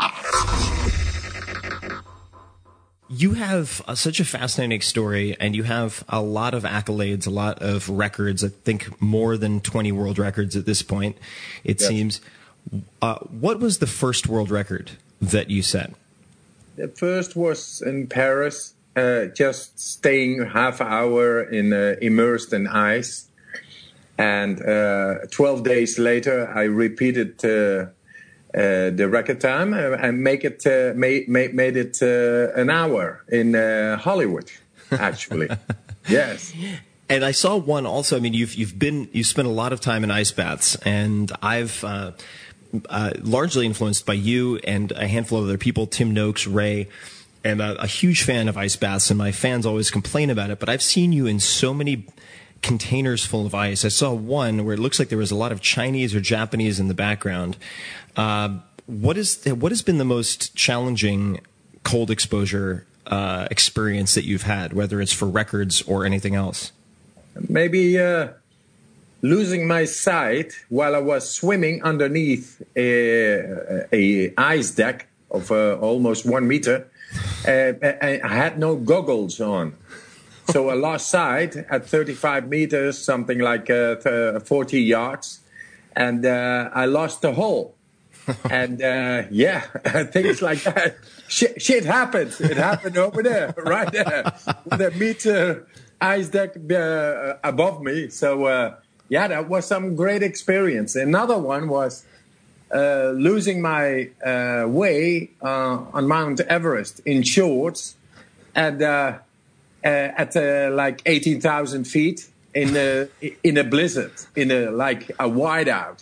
You have uh, such a fascinating story, and you have a lot of accolades, a lot of records. I think more than twenty world records at this point, it yes. seems. Uh, what was the first world record that you set? The first was in Paris, uh, just staying half hour in uh, immersed in ice. And uh, twelve days later, I repeated uh, uh, the record time and make it uh, made, made made it uh, an hour in uh, Hollywood, actually. Yes. And I saw one also. I mean, you've you've been you spent a lot of time in ice baths, and I've uh, uh, largely influenced by you and a handful of other people, Tim Noakes, Ray. And a, a huge fan of ice baths, and my fans always complain about it. But I've seen you in so many containers full of ice. I saw one where it looks like there was a lot of Chinese or Japanese in the background. Uh, what is what has been the most challenging cold exposure uh, experience that you've had, whether it's for records or anything else? Maybe uh, losing my sight while I was swimming underneath a, a ice deck of uh, almost one meter. Uh, I had no goggles on. So I lost sight at thirty-five meters, something like uh, forty yards, and uh, I lost the hole. And uh, yeah, things like that. Shit, shit happened. It happened over there, right there, with a meter ice deck uh, above me. So uh, yeah, that was some great experience. Another one was uh, losing my uh, way uh, on Mount Everest in shorts at uh, uh, at uh, like eighteen thousand feet in a in a blizzard, in a like a whiteout.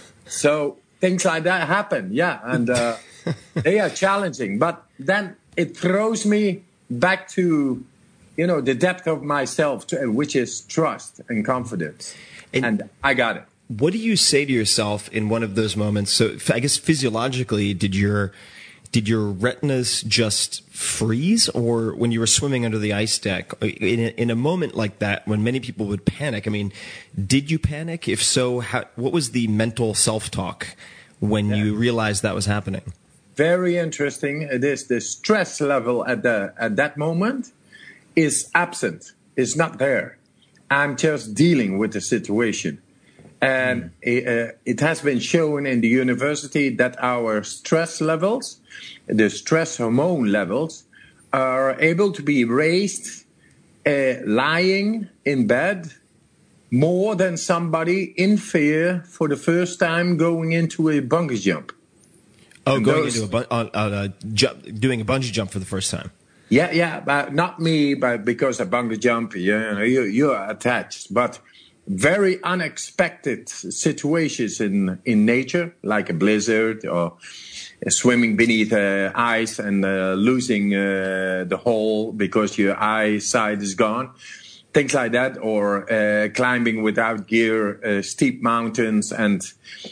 So things like that happen, yeah, and uh, they are challenging. But then it throws me back to, you know, the depth of myself, to, which is trust and confidence, and, and I got it. What do you say to yourself in one of those moments? So I guess physiologically, did your did your retinas just freeze, or when you were swimming under the ice deck, in a, in a moment like that, when many people would panic? I mean, did you panic? If so, how, what was the mental self-talk when yeah. you realized that was happening? Very interesting. It is the stress level at the at that moment is absent. It's not there. I'm just dealing with the situation. And mm. it, uh, it has been shown in the university that our stress levels, the stress hormone levels, are able to be raised uh, lying in bed more than somebody in fear for the first time going into a bungee jump. Oh, and going those, into a, uh, uh, jump, doing a bungee jump for the first time. Yeah, yeah, but not me, but because a bungee jump, you know, you, you're attached. But very unexpected situations in, in nature, like a blizzard or swimming beneath uh, ice and uh, losing uh, the hole because your eyesight is gone. Things like that, or uh, climbing without gear, uh, steep mountains and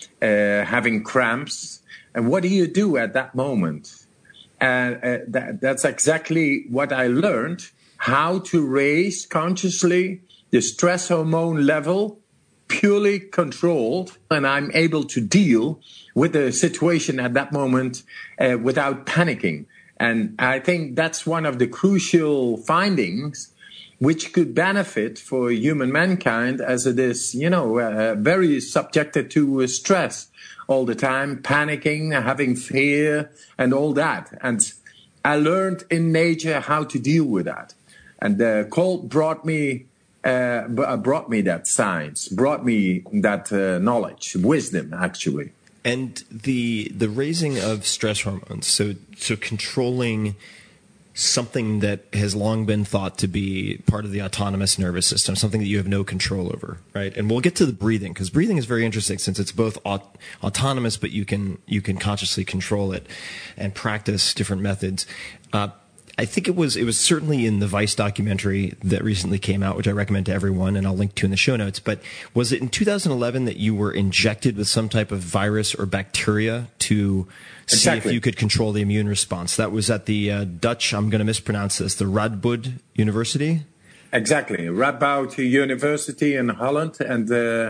uh, having cramps. And what do you do at that moment? And uh, that, that's exactly what I learned, how to raise consciously the stress hormone level, purely controlled, and I'm able to deal with the situation at that moment uh, without panicking. And I think that's one of the crucial findings which could benefit for human mankind, as it is, you know, uh, very subjected to uh, stress all the time, panicking, having fear, and all that. And I learned in nature how to deal with that. And the cold brought me, uh, brought me that science, brought me that uh, knowledge, wisdom, actually. And the the raising of stress hormones, so so controlling something that has long been thought to be part of the autonomous nervous system, something that you have no control over, right? And we'll get to the breathing, because breathing is very interesting since it's both aut- autonomous, but you can you can consciously control it and practice different methods. Uh, I think it was it was certainly in the Vice documentary that recently came out, which I recommend to everyone, and I'll link to in the show notes. But was it in two thousand eleven that you were injected with some type of virus or bacteria to see exactly. if you could control the immune response? That was at the uh, Dutch, I'm going to mispronounce this, the Radboud University? Exactly. Radboud University in Holland, and uh,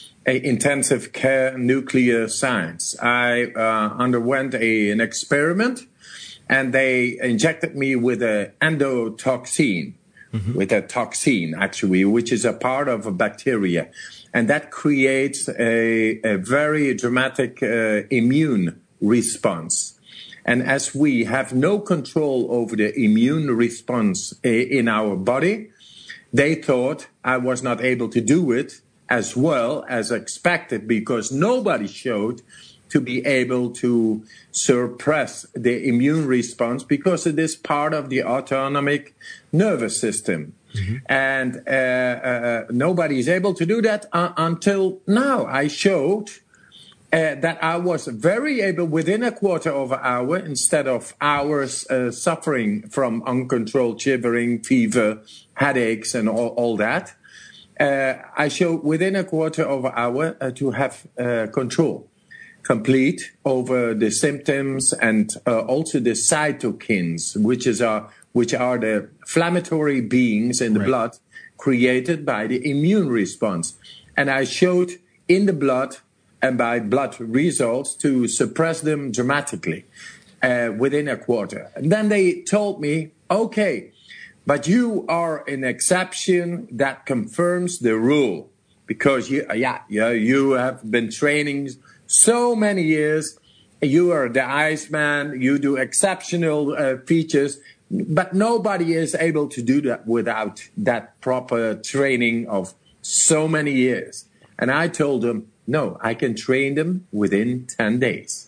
intensive care nuclear science. I uh, underwent a, an experiment, and they injected me with an endotoxin, mm-hmm. with a toxin, actually, which is a part of a bacteria. And that creates a, a very dramatic uh, immune response. And as we have no control over the immune response in our body, they thought I was not able to do it as well as expected, because nobody showed to be able to suppress the immune response, because it is part of the autonomic nervous system. Mm-hmm. And uh, uh, nobody is able to do that uh, until now. I showed uh, that I was very able, within a quarter of an hour, instead of hours uh, suffering from uncontrolled shivering, fever, headaches, and all, all that. Uh, I showed within a quarter of an hour uh, to have uh, control complete over the symptoms, and uh, also the cytokines, which is our, which are the inflammatory beings in the right. blood created by the immune response. And I showed in the blood and by blood results to suppress them dramatically uh, within a quarter. And then they told me, okay, but you are an exception that confirms the rule, because you, yeah, yeah, you have been training so many years. You are the Iceman. You do exceptional uh, features, but nobody is able to do that without that proper training of so many years. And I told them, no, I can train them within ten days.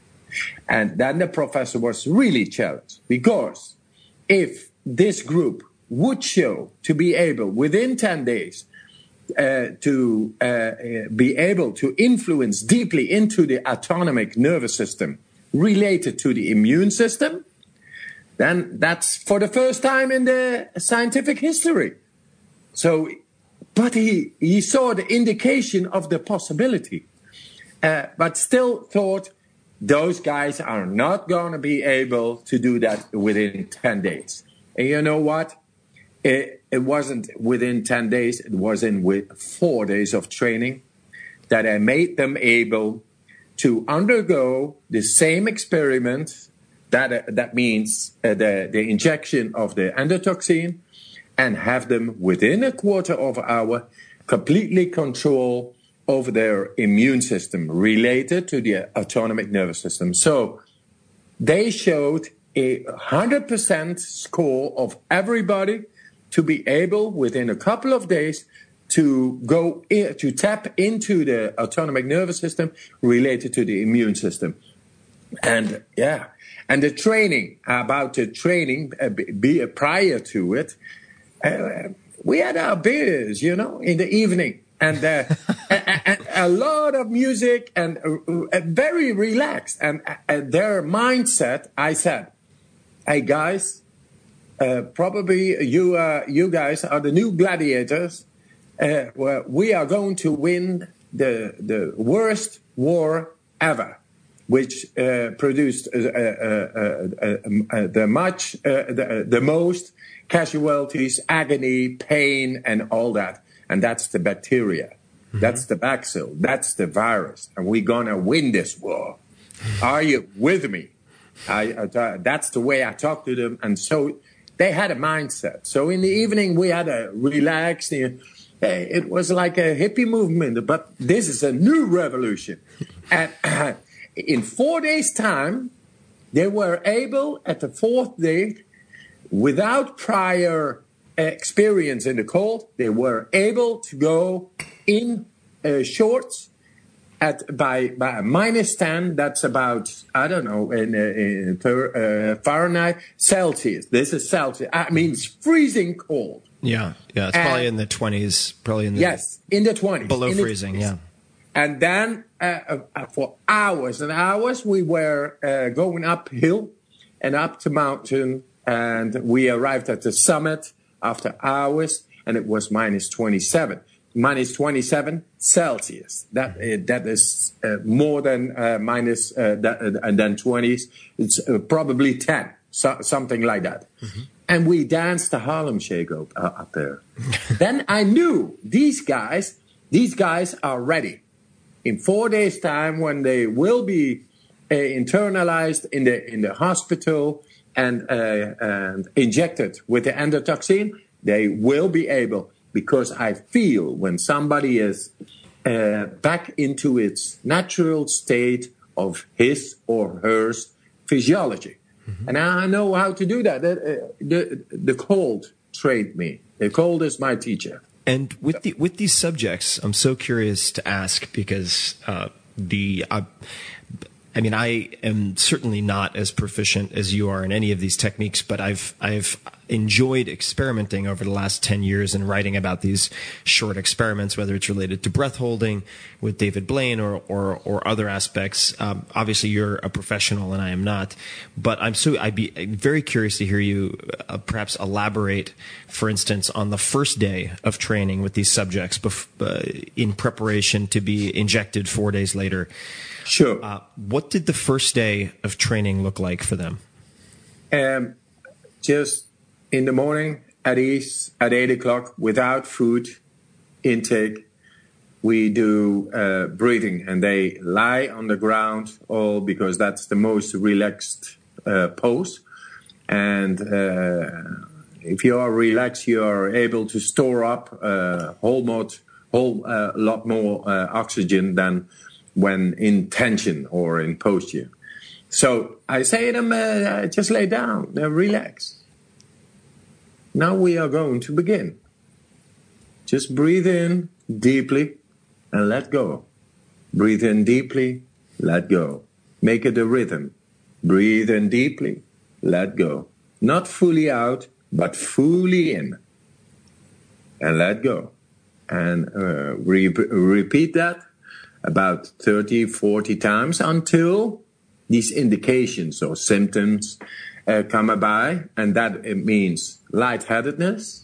And then the professor was really challenged, because if this group would show to be able within ten days uh, to uh, be able to influence deeply into the autonomic nervous system related to the immune system, then that's for the first time in the scientific history. So, but he, he saw the indication of the possibility, uh, but still thought those guys are not going to be able to do that within ten days. And you know what? It, it wasn't within ten days. It was in with four days of training that I made them able to undergo the same experiment. That, uh, that means uh, the, the injection of the endotoxin, and have them within a quarter of an hour completely control over their immune system related to the autonomic nervous system. So they showed a one hundred percent score of everybody to be able within a couple of days to go in, to tap into the autonomic nervous system related to the immune system. And yeah, and the training, about the training uh, be, uh, prior to it, uh, we had our beers, you know, in the evening. And uh, a, a, a lot of music, and uh, uh, very relaxed. And uh, their mindset, I said, hey guys, uh, probably you uh, you guys are the new gladiators. Uh, well, we are going to win the, the worst war ever, which uh, produced uh, uh, uh, uh, uh, the much, uh, the, the most casualties, agony, pain, and all that. And that's the bacteria. Mm-hmm. That's the bacille. That's the virus. And we're going to win this war. Are you with me? I, I, that's the way I talked to them. And so they had a mindset. So in the evening, we had a relaxed, it was like a hippie movement. But this is a new revolution. And uh, in four days' time, they were able, at the fourth day, without prior experience in the cold, they were able to go in uh, shorts at by by minus ten. That's about, I don't know, in, uh, in per, uh, Fahrenheit, Celsius. This is Celsius. I mean, it's freezing cold. Yeah, yeah. It's and, probably in the twenties. Probably in the yes, in the twenties, below in freezing. twenties. Yeah. And then uh, uh, for hours and hours, we were uh, going uphill and up the mountain, and we arrived at the summit after hours, and it was minus twenty-seven. Minus twenty-seven Celsius. That uh, that is uh, more than uh, minus uh, that, uh, than twenties. It's uh, probably ten, so, something like that. Mm-hmm. And we danced the Harlem Shake up, uh, up there. Then I knew these guys. These guys are ready. In four days' time, when they will be uh, internalized in the in the hospital and uh, and injected with the endotoxin, they will be able. Because I feel when somebody is uh, back into its natural state of his or her physiology. Mm-hmm. And I know how to do that. The, the, the cold trained me. The cold is my teacher. And with the with these subjects, I'm so curious to ask because uh, the uh, I mean, I am certainly not as proficient as you are in any of these techniques, but I've I've enjoyed experimenting over the last ten years and writing about these short experiments, whether it's related to breath holding with David Blaine or or, or other aspects. Um, obviously, you're a professional and I am not, but I'm so I'd be very curious to hear you uh, perhaps elaborate, for instance, on the first day of training with these subjects bef- uh, in preparation to be injected four days later. Sure. Uh, what did the first day of training look like for them? Um, just in the morning at ease at eight o'clock without food intake, we do uh, breathing, and they lie on the ground all because that's the most relaxed uh, pose. And uh, if you are relaxed, you are able to store up a whole, mod, whole uh, lot more uh, oxygen than when in tension or in posture. So I say to them, uh, just lay down, uh, relax. Now we are going to begin. Just breathe in deeply and let go. Breathe in deeply, let go. Make it a rhythm. Breathe in deeply, let go. Not fully out, but fully in. And let go. And uh, re- repeat that about thirty, forty times until these indications or symptoms uh, come by. And that it means lightheadedness,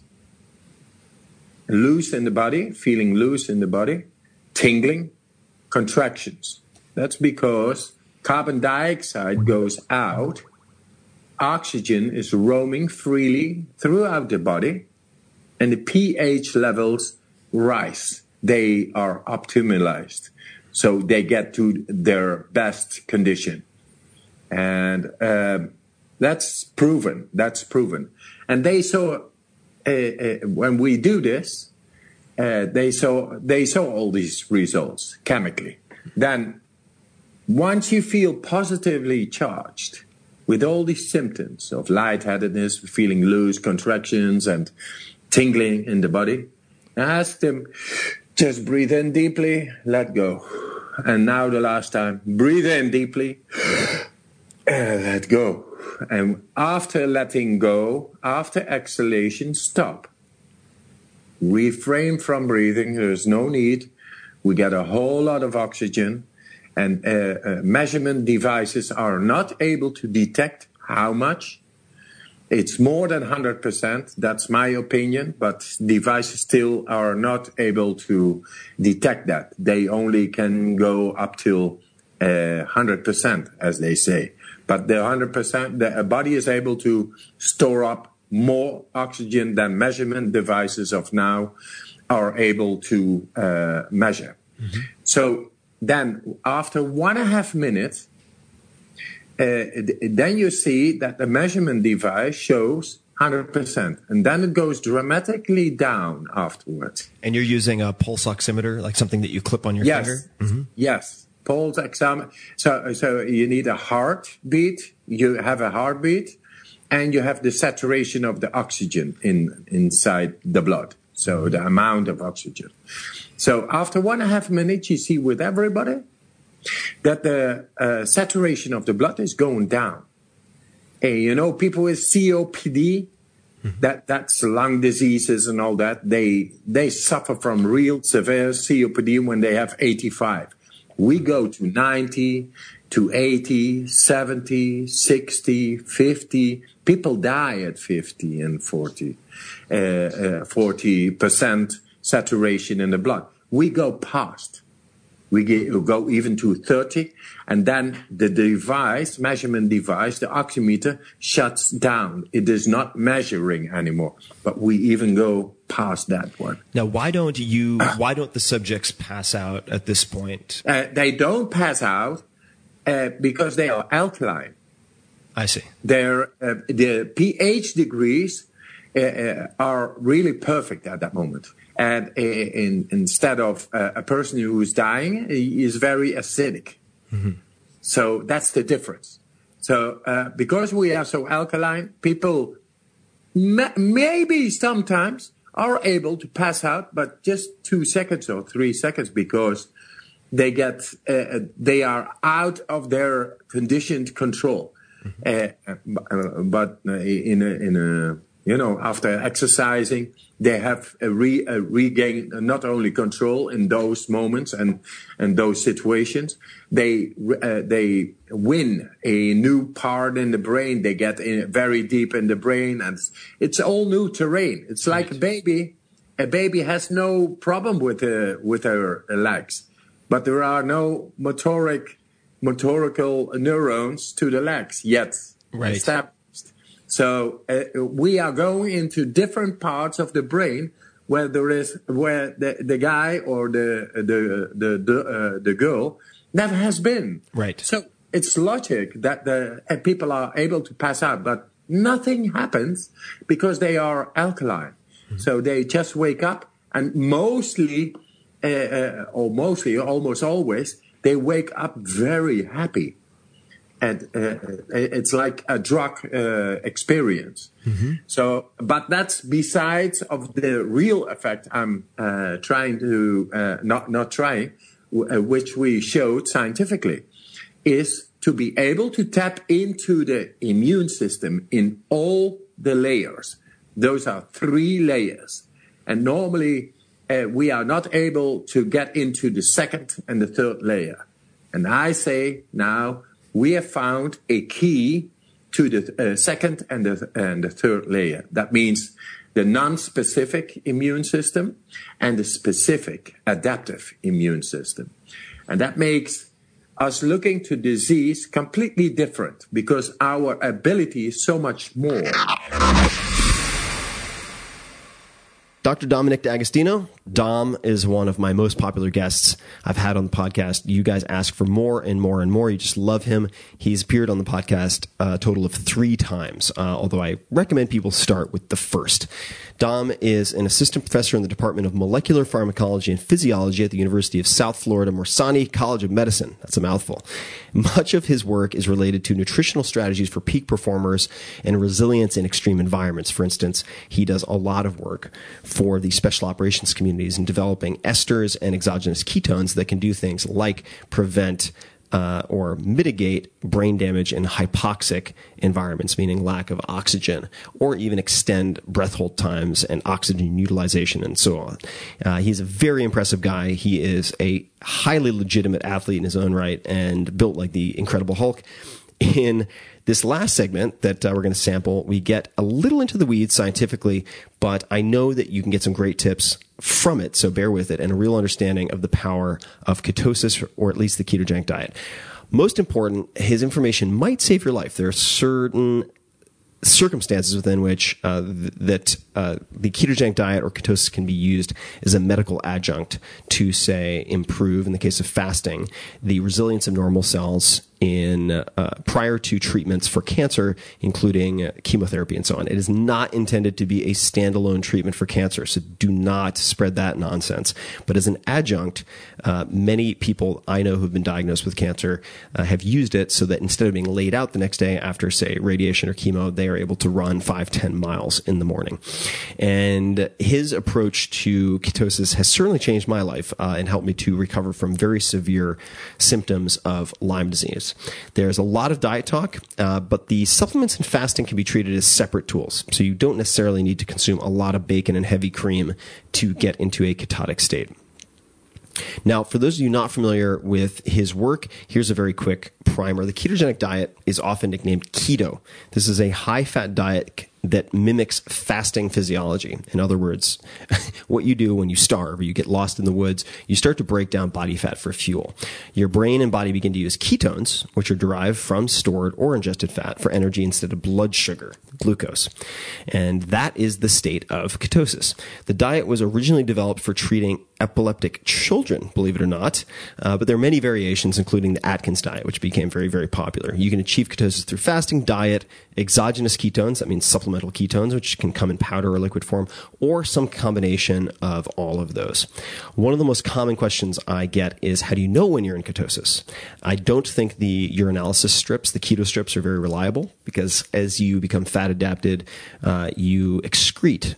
loose in the body, feeling loose in the body, tingling, contractions. That's because carbon dioxide goes out, oxygen is roaming freely throughout the body, and the pH levels rise. They are optimized, so they get to their best condition. And uh, that's proven, that's proven. And they saw, uh, uh, when we do this, uh, they saw they saw all these results chemically. Then, once you feel positively charged with all these symptoms of lightheadedness, feeling loose, contractions, and tingling in the body, ask them, just breathe in deeply, let go. And now the last time, breathe in deeply, and let go. And after letting go, after exhalation, stop. Refrain from breathing, there's no need. We get a whole lot of oxygen, and uh, uh, measurement devices are not able to detect how much. It's more than one hundred percent, that's my opinion, but devices still are not able to detect that. They only can go up till uh, one hundred percent, as they say. But the one hundred percent, the body is able to store up more oxygen than measurement devices of now are able to uh, measure. Mm-hmm. So then after one and a half minutes, uh, then you see that the measurement device shows one hundred percent. And then it goes dramatically down afterwards. And you're using a pulse oximeter, like something that you clip on your yes. finger? Mm-hmm. Yes. Pulse oximeter. So, so you need a heartbeat. You have a heartbeat. And you have the saturation of the oxygen in inside the blood, so the amount of oxygen. So after one and a half minutes, you see with everybody that the uh, saturation of the blood is going down. And you know, people with C O P D, mm-hmm. that that's lung diseases and all that, they they suffer from real severe C O P D when they have eighty-five. We go to ninety, to eighty, seventy, sixty, fifty. People die at fifty and forty, uh, uh, forty percent saturation in the blood. We go past. We get, we go even to thirty, and then the device, measurement device, the oximeter, shuts down. It is not measuring anymore, but we even go past that one. Now, why don't you? Why don't the subjects pass out at this point? Uh, they don't pass out uh, because they are alkaline. I see. Their uh, the pH degrees uh, uh, are really perfect at that moment. And uh, in, instead of uh, a person who is dying, he is very acidic. Mm-hmm. So that's the difference. So uh, because we are so alkaline, people ma- maybe sometimes are able to pass out, but just two seconds or three seconds because they get uh, they are out of their conditioned control. Mm-hmm. Uh, but in a, in a you know after exercising, they have a, re, a regain not only control in those moments and and those situations. They uh, they win a new part in the brain. They get in very deep in the brain, and it's all new terrain. It's like right. a baby. A baby has no problem with uh, with her legs, but there are no motoric. motorical neurons to the legs yet right. established. So uh, we are going into different parts of the brain where there is where the, the guy or the the the the, uh, the girl never has been. Right. So it's logic that the uh, people are able to pass out, but nothing happens because they are alkaline. Mm-hmm. So they just wake up, and mostly, uh, uh, or mostly, almost always. They wake up very happy, and uh, it's like a drug uh, experience. Mm-hmm. So, but that's besides of the real effect I'm uh, trying to uh, not not trying. uh, which we showed scientifically, is to be able to tap into the immune system in all the layers. Those are three layers. And normally uh, we are not able to get into the second and the third layer. And I say now we have found a key to the uh, second and the, and the third layer. That means the non-specific immune system and the specific adaptive immune system. And that makes us looking to disease completely different because our ability is so much more. Doctor Dominic D'Agostino. Dom is one of my most popular guests I've had on the podcast. You guys ask for more and more and more. You just love him. He's appeared on the podcast a total of three times, uh, although I recommend people start with the first. Dom is an assistant professor in the Department of Molecular Pharmacology and Physiology at the University of South Florida Morsani College of Medicine. That's a mouthful. Much of his work is related to nutritional strategies for peak performers and resilience in extreme environments. For instance, he does a lot of work for the special operations communities in developing esters and exogenous ketones that can do things like prevent Uh, or mitigate brain damage in hypoxic environments, meaning lack of oxygen, or even extend breath hold times and oxygen utilization and so on. Uh, he's a very impressive guy. He is a highly legitimate athlete in his own right and built like the Incredible Hulk. In this last segment that uh, we're going to sample, we get a little into the weeds scientifically, but I know that you can get some great tips from it, so bear with it, and a real understanding of the power of ketosis, or at least the ketogenic diet. Most important, his information might save your life. There are certain circumstances within which uh, th- that uh, the ketogenic diet or ketosis can be used as a medical adjunct to, say, improve, in the case of fasting, the resilience of normal cells in uh, prior to treatments for cancer, including uh, chemotherapy and so on. It is not intended to be a standalone treatment for cancer, so do not spread that nonsense. But as an adjunct, uh, many people I know who've been diagnosed with cancer uh, have used it so that instead of being laid out the next day after, say, radiation or chemo, they are able to run five, ten miles in the morning. And his approach to ketosis has certainly changed my life uh, and helped me to recover from very severe symptoms of Lyme disease. There's a lot of diet talk, uh, but the supplements and fasting can be treated as separate tools. So you don't necessarily need to consume a lot of bacon and heavy cream to get into a ketotic state. Now, for those of you not familiar with his work, here's a very quick primer. The ketogenic diet is often nicknamed keto. This is a high-fat diet that mimics fasting physiology. In other words, what you do when you starve or you get lost in the woods, you start to break down body fat for fuel. Your brain and body begin to use ketones, which are derived from stored or ingested fat, for energy instead of blood sugar, glucose. And that is the state of ketosis. The diet was originally developed for treating epileptic children, believe it or not, uh, but there are many variations, including the Atkins diet, which became very, very popular. You can achieve ketosis through fasting, diet, exogenous ketones, that means supplemental ketones, which can come in powder or liquid form, or some combination of all of those. One of the most common questions I get is, how do you know when you're in ketosis? I don't think the urinalysis strips, the keto strips, are very reliable, because as you become fat adapted, uh, you excrete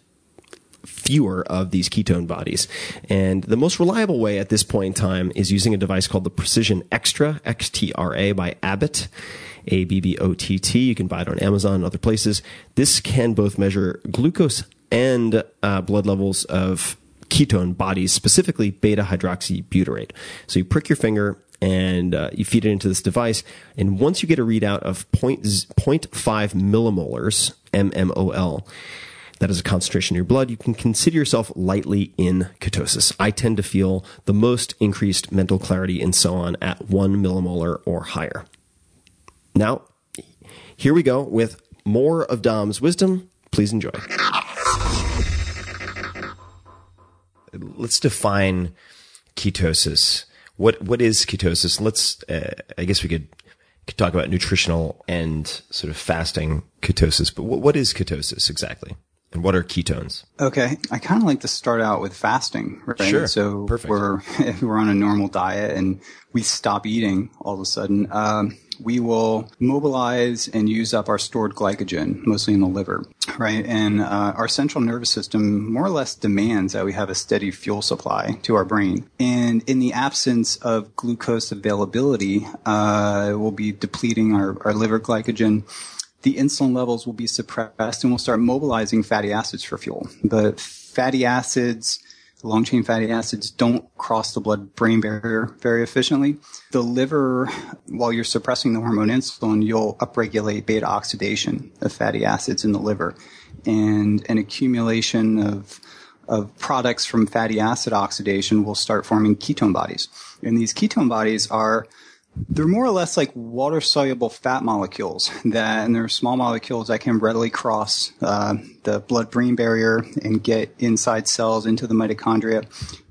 fewer of these ketone bodies. And the most reliable way at this point in time is using a device called the Precision Extra, X T R A, by Abbott, A B B O T T. You can buy it on Amazon and other places. This can both measure glucose and uh, blood levels of ketone bodies, specifically beta-hydroxybutyrate. So you prick your finger and uh, you feed it into this device, and once you get a readout of zero point five millimolars, M M O L, that is a concentration in your blood, you can consider yourself lightly in ketosis. I tend to feel the most increased mental clarity and so on at one millimolar or higher. Now, here we go with more of Dom's wisdom. Please enjoy. Let's define ketosis. What what is ketosis? Let's. Uh, I guess we could, could talk about nutritional and sort of fasting ketosis. But what, what is ketosis exactly? And what are ketones? Okay, I kind of like to start out with fasting, right? Sure, so perfect. we're if we're on a normal diet and we stop eating all of a sudden. Um, we will mobilize and use up our stored glycogen, mostly in the liver, right? And uh, our central nervous system more or less demands that we have a steady fuel supply to our brain. And in the absence of glucose availability, uh, we'll be depleting our, our liver glycogen. The insulin levels will be suppressed, and we'll start mobilizing fatty acids for fuel. But fatty acids, long-chain fatty acids, don't cross the blood-brain barrier very efficiently. The liver, while you're suppressing the hormone insulin, you'll upregulate beta oxidation of fatty acids in the liver, and an accumulation of of products from fatty acid oxidation will start forming ketone bodies. And these ketone bodies are They're more or less like water-soluble fat molecules that, and they're small molecules that can readily cross uh, the blood-brain barrier and get inside cells into the mitochondria.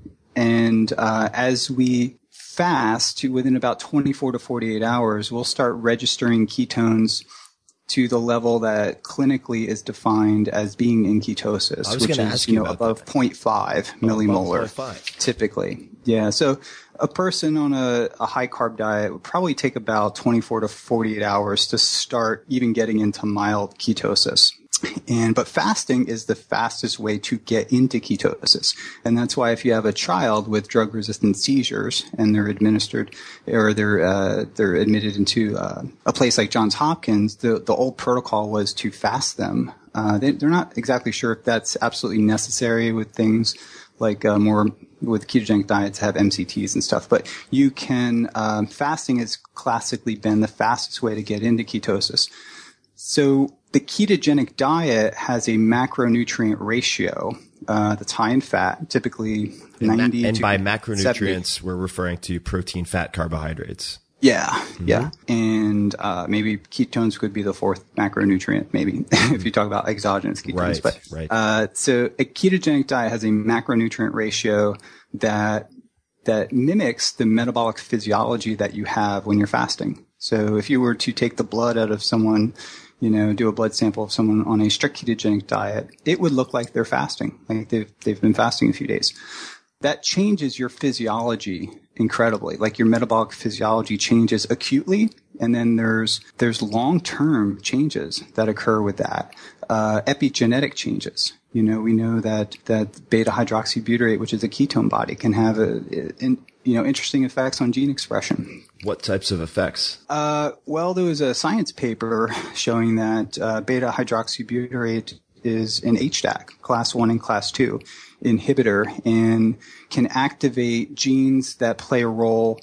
And uh, as we fast, within about twenty-four to forty-eight hours, we'll start registering ketones to the level that clinically is defined as being in ketosis, which is you know above zero point five millimolar, zero point five. Typically. Yeah. So a person on a, a high carb diet would probably take about twenty-four to forty-eight hours to start even getting into mild ketosis. And but fasting is the fastest way to get into ketosis. And that's why if you have a child with drug resistant seizures and they're administered or they're uh, they're admitted into uh, a place like Johns Hopkins, the the old protocol was to fast them. Uh, they, they're not exactly sure if that's absolutely necessary with things like uh, more with ketogenic diets have M C Ts and stuff. But you can um, fasting has classically been the fastest way to get into ketosis. So the ketogenic diet has a macronutrient ratio uh, that's high in fat, typically and ninety. Ma- and to by macronutrients, seventy. We're referring to protein, fat, carbohydrates. Yeah, Mm-hmm. yeah, and uh, maybe ketones could be the fourth macronutrient, maybe if you talk about exogenous ketones. Right, but, right. Uh, so a ketogenic diet has a macronutrient ratio that that mimics the metabolic physiology that you have when you're fasting. So if you were to take the blood out of someone, you know, do a blood sample of someone on a strict ketogenic diet, it would look like they're fasting, like they've they've been fasting a few days. That changes your physiology incredibly. Like your metabolic physiology changes acutely, and then there's there's long-term changes that occur with that. Uh, epigenetic changes. You know, we know that that beta hydroxybutyrate, which is a ketone body, can have a, in, you know interesting effects on gene expression. What types of effects? Uh, well, there was a science paper showing that uh, beta hydroxybutyrate is an H D A C, class one and class two inhibitor, and can activate genes that play a role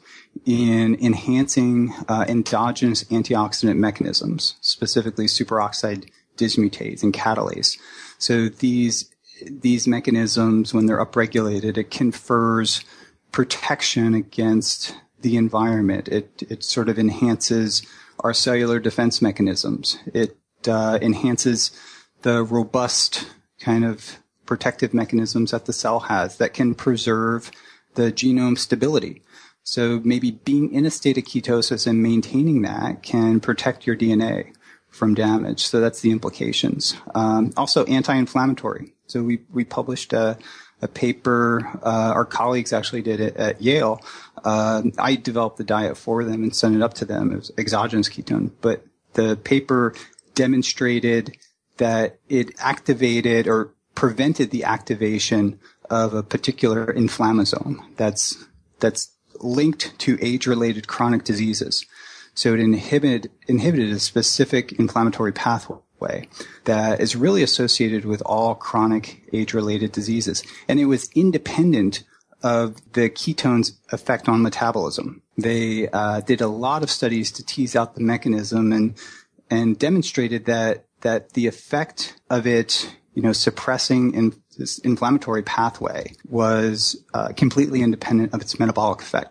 in enhancing uh, endogenous antioxidant mechanisms, specifically superoxide dismutase and catalase. So these these mechanisms, when they're upregulated, it confers protection against the environment. It it sort of enhances our cellular defense mechanisms. It uh, enhances the robust kind of protective mechanisms that the cell has that can preserve the genome stability. So maybe being in a state of ketosis and maintaining that can protect your D N A from damage. So that's the implications. Um, also anti-inflammatory. So we, we published a, a paper, uh, our colleagues actually did it at Yale. Uh, I developed the diet for them and sent it up to them. It was exogenous ketone, but the paper demonstrated that it activated or prevented the activation of a particular inflammasome that's that's linked to age-related chronic diseases. So it inhibited inhibited a specific inflammatory pathway that is really associated with all chronic age-related diseases, and it was independent of the ketones' effect on metabolism. They uh, did a lot of studies to tease out the mechanism and and demonstrated that that the effect of it, you know, suppressing in this inflammatory pathway was uh, completely independent of its metabolic effect.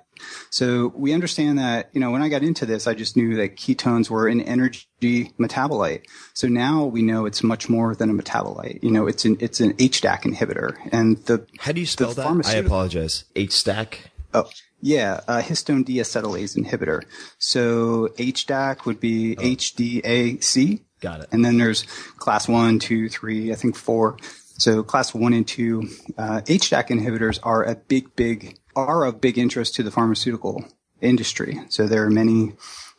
So we understand that, you know, when I got into this, I just knew that ketones were an energy metabolite. So now we know it's much more than a metabolite. You know, it's an it's an H D A C inhibitor. And the how do you spell that? I apologize. H D A C. Oh. Yeah, uh, histone deacetylase inhibitor. So H D A C would be oh. H D A C. Got it. And then there's class one, two, three, I think four. So class one and two, uh, H D A C inhibitors are a big, big, are of big interest to the pharmaceutical industry. So there are many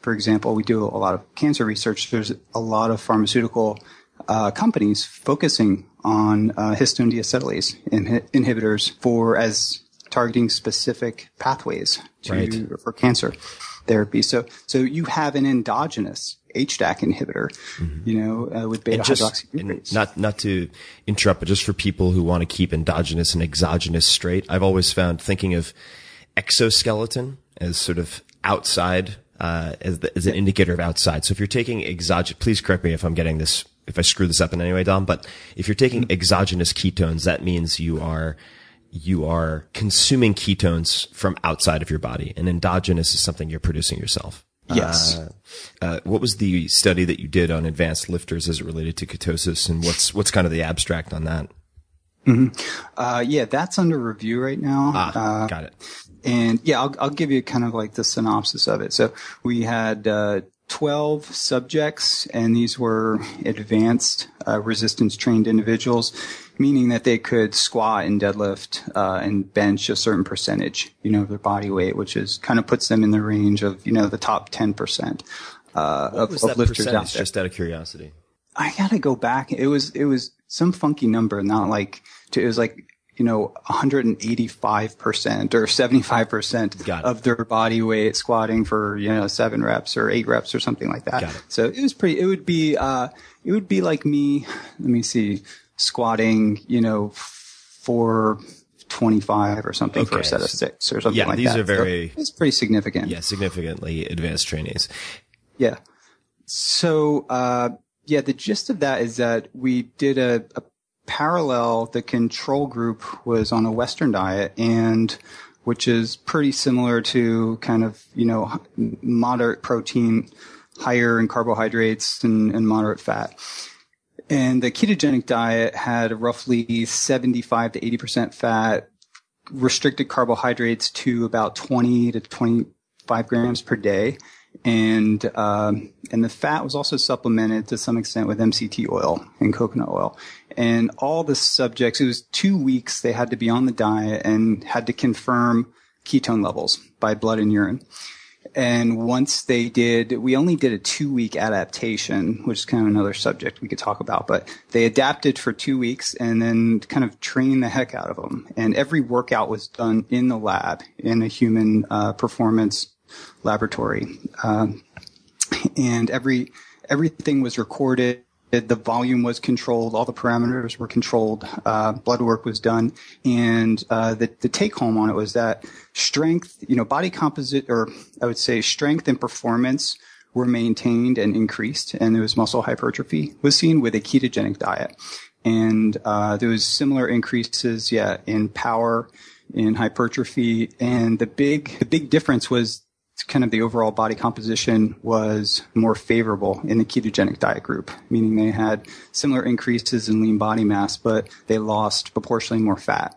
for example, we do a lot of cancer research. There's a lot of pharmaceutical uh, companies focusing on uh, histone deacetylase inhi- inhibitors for as targeting specific pathways to, right. for cancer therapy. So, so you have an endogenous H D A C inhibitor, mm-hmm. you know, uh, with beta hydroxybutyrate. Not, not to interrupt, but just for people who want to keep endogenous and exogenous straight, I've always found thinking of exoskeleton as sort of outside, uh, as, the, as an indicator of outside. So if you're taking exogenous, please correct me if I'm getting this, if I screw this up in any way, Dom, but if you're taking mm-hmm. exogenous ketones, that means you are, you are consuming ketones from outside of your body, and endogenous is something you're producing yourself. Yes. Uh, uh, what was the study that you did on advanced lifters as it related to ketosis, and what's what's kind of the abstract on that? Mm-hmm. Uh, yeah, that's under review right now. Ah, uh, got it. And yeah, I'll, I'll give you kind of like the synopsis of it. So we had uh, twelve subjects, and these were advanced uh, resistance trained individuals, meaning that they could squat and deadlift uh, and bench a certain percentage, you know, of their body weight, which is kind of puts them in the range of, you know, the top ten percent uh, what of, was of that lifters percentage, out there. just out of curiosity? I gotta go back. It was it was some funky number, not like to, it was like, you know, one hundred eighty-five percent or seventy-five percent of their body weight squatting for, you know, seven reps or eight reps or something like that. Got it. So it was pretty. It would be uh, it would be like me. Let me see. Squatting, you know, four twenty-five or something Okay. for a set of six or something Yeah, like these that. are very. So it's pretty significant. Yeah, significantly advanced trainees. Yeah. So, uh, yeah, the gist of that is that we did a, a parallel. The control group was on a Western diet, and which is pretty similar to kind of, you know, moderate protein, higher in carbohydrates and, and moderate fat. And the ketogenic diet had roughly seventy-five to eighty percent fat, restricted carbohydrates to about twenty to twenty-five grams per day. And, um, and the fat was also supplemented to some extent with M C T oil and coconut oil. And all the subjects, it was two weeks they had to be on the diet and had to confirm ketone levels by blood and urine. And once they did, we only did a two-week adaptation, which is kind of another subject we could talk about. But they adapted for two weeks and then kind of trained the heck out of them. And every workout was done in the lab, in a human uh, performance laboratory. Um, and every everything was recorded. The volume was controlled. All the parameters were controlled. Uh, blood work was done. And uh, the, the take-home on it was that strength, you know, body composite, or I would say strength and performance were maintained and increased, and there was muscle hypertrophy was seen with a ketogenic diet. And uh, there was similar increases, yeah, in power, in hypertrophy. And the big the big difference was kind of the overall body composition was more favorable in the ketogenic diet group, meaning they had similar increases in lean body mass, but they lost proportionally more fat.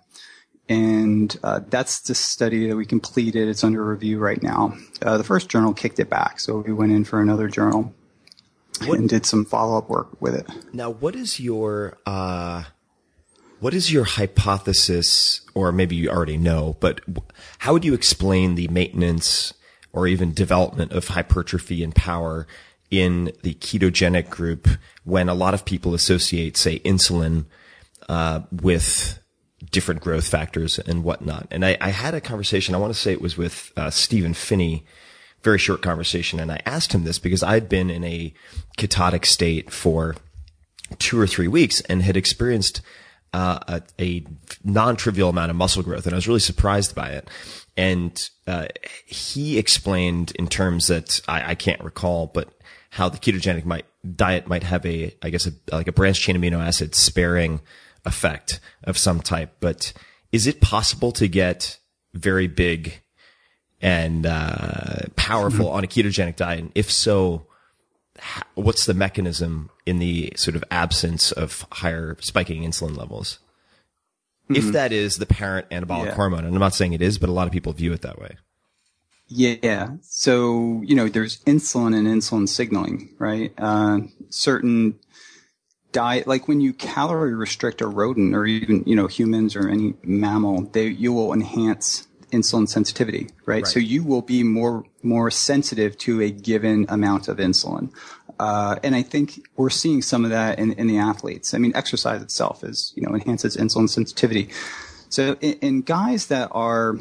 And uh, that's the study that we completed. It's under review right now. Uh, the first journal kicked it back, so we went in for another journal what, and did some follow-up work with it. Now, what is your uh, what is your hypothesis, or maybe you already know, but how would you explain the maintenance or even development of hypertrophy and power in the ketogenic group when a lot of people associate, say, insulin uh, with different growth factors and whatnot? And I, I had a conversation, I want to say it was with uh, Stephen Finney, very short conversation, and I asked him this because I'd been in a ketotic state for two or three weeks and had experienced uh, a, a non-trivial amount of muscle growth, and I was really surprised by it. And uh, he explained in terms that I, I can't recall, but how the ketogenic might, diet might have a, I guess, a, like a branched chain amino acid sparing effect of some type. But is it possible to get very big and uh, powerful on a ketogenic diet? And if so, how, what's the mechanism in the sort of absence of higher spiking insulin levels? If that is the parent anabolic yeah. hormone, and I'm not saying it is, but a lot of people view it that way. Yeah. So, you know, there's insulin and insulin signaling, right? Uh, certain diet, like when you calorie restrict a rodent or even, you know, humans or any mammal, they, you will enhance insulin sensitivity, right? Right. So you will be more more sensitive to a given amount of insulin. Uh, and I think we're seeing some of that in, in the athletes. I mean, exercise itself is, you know, enhances insulin sensitivity. So in, in guys that are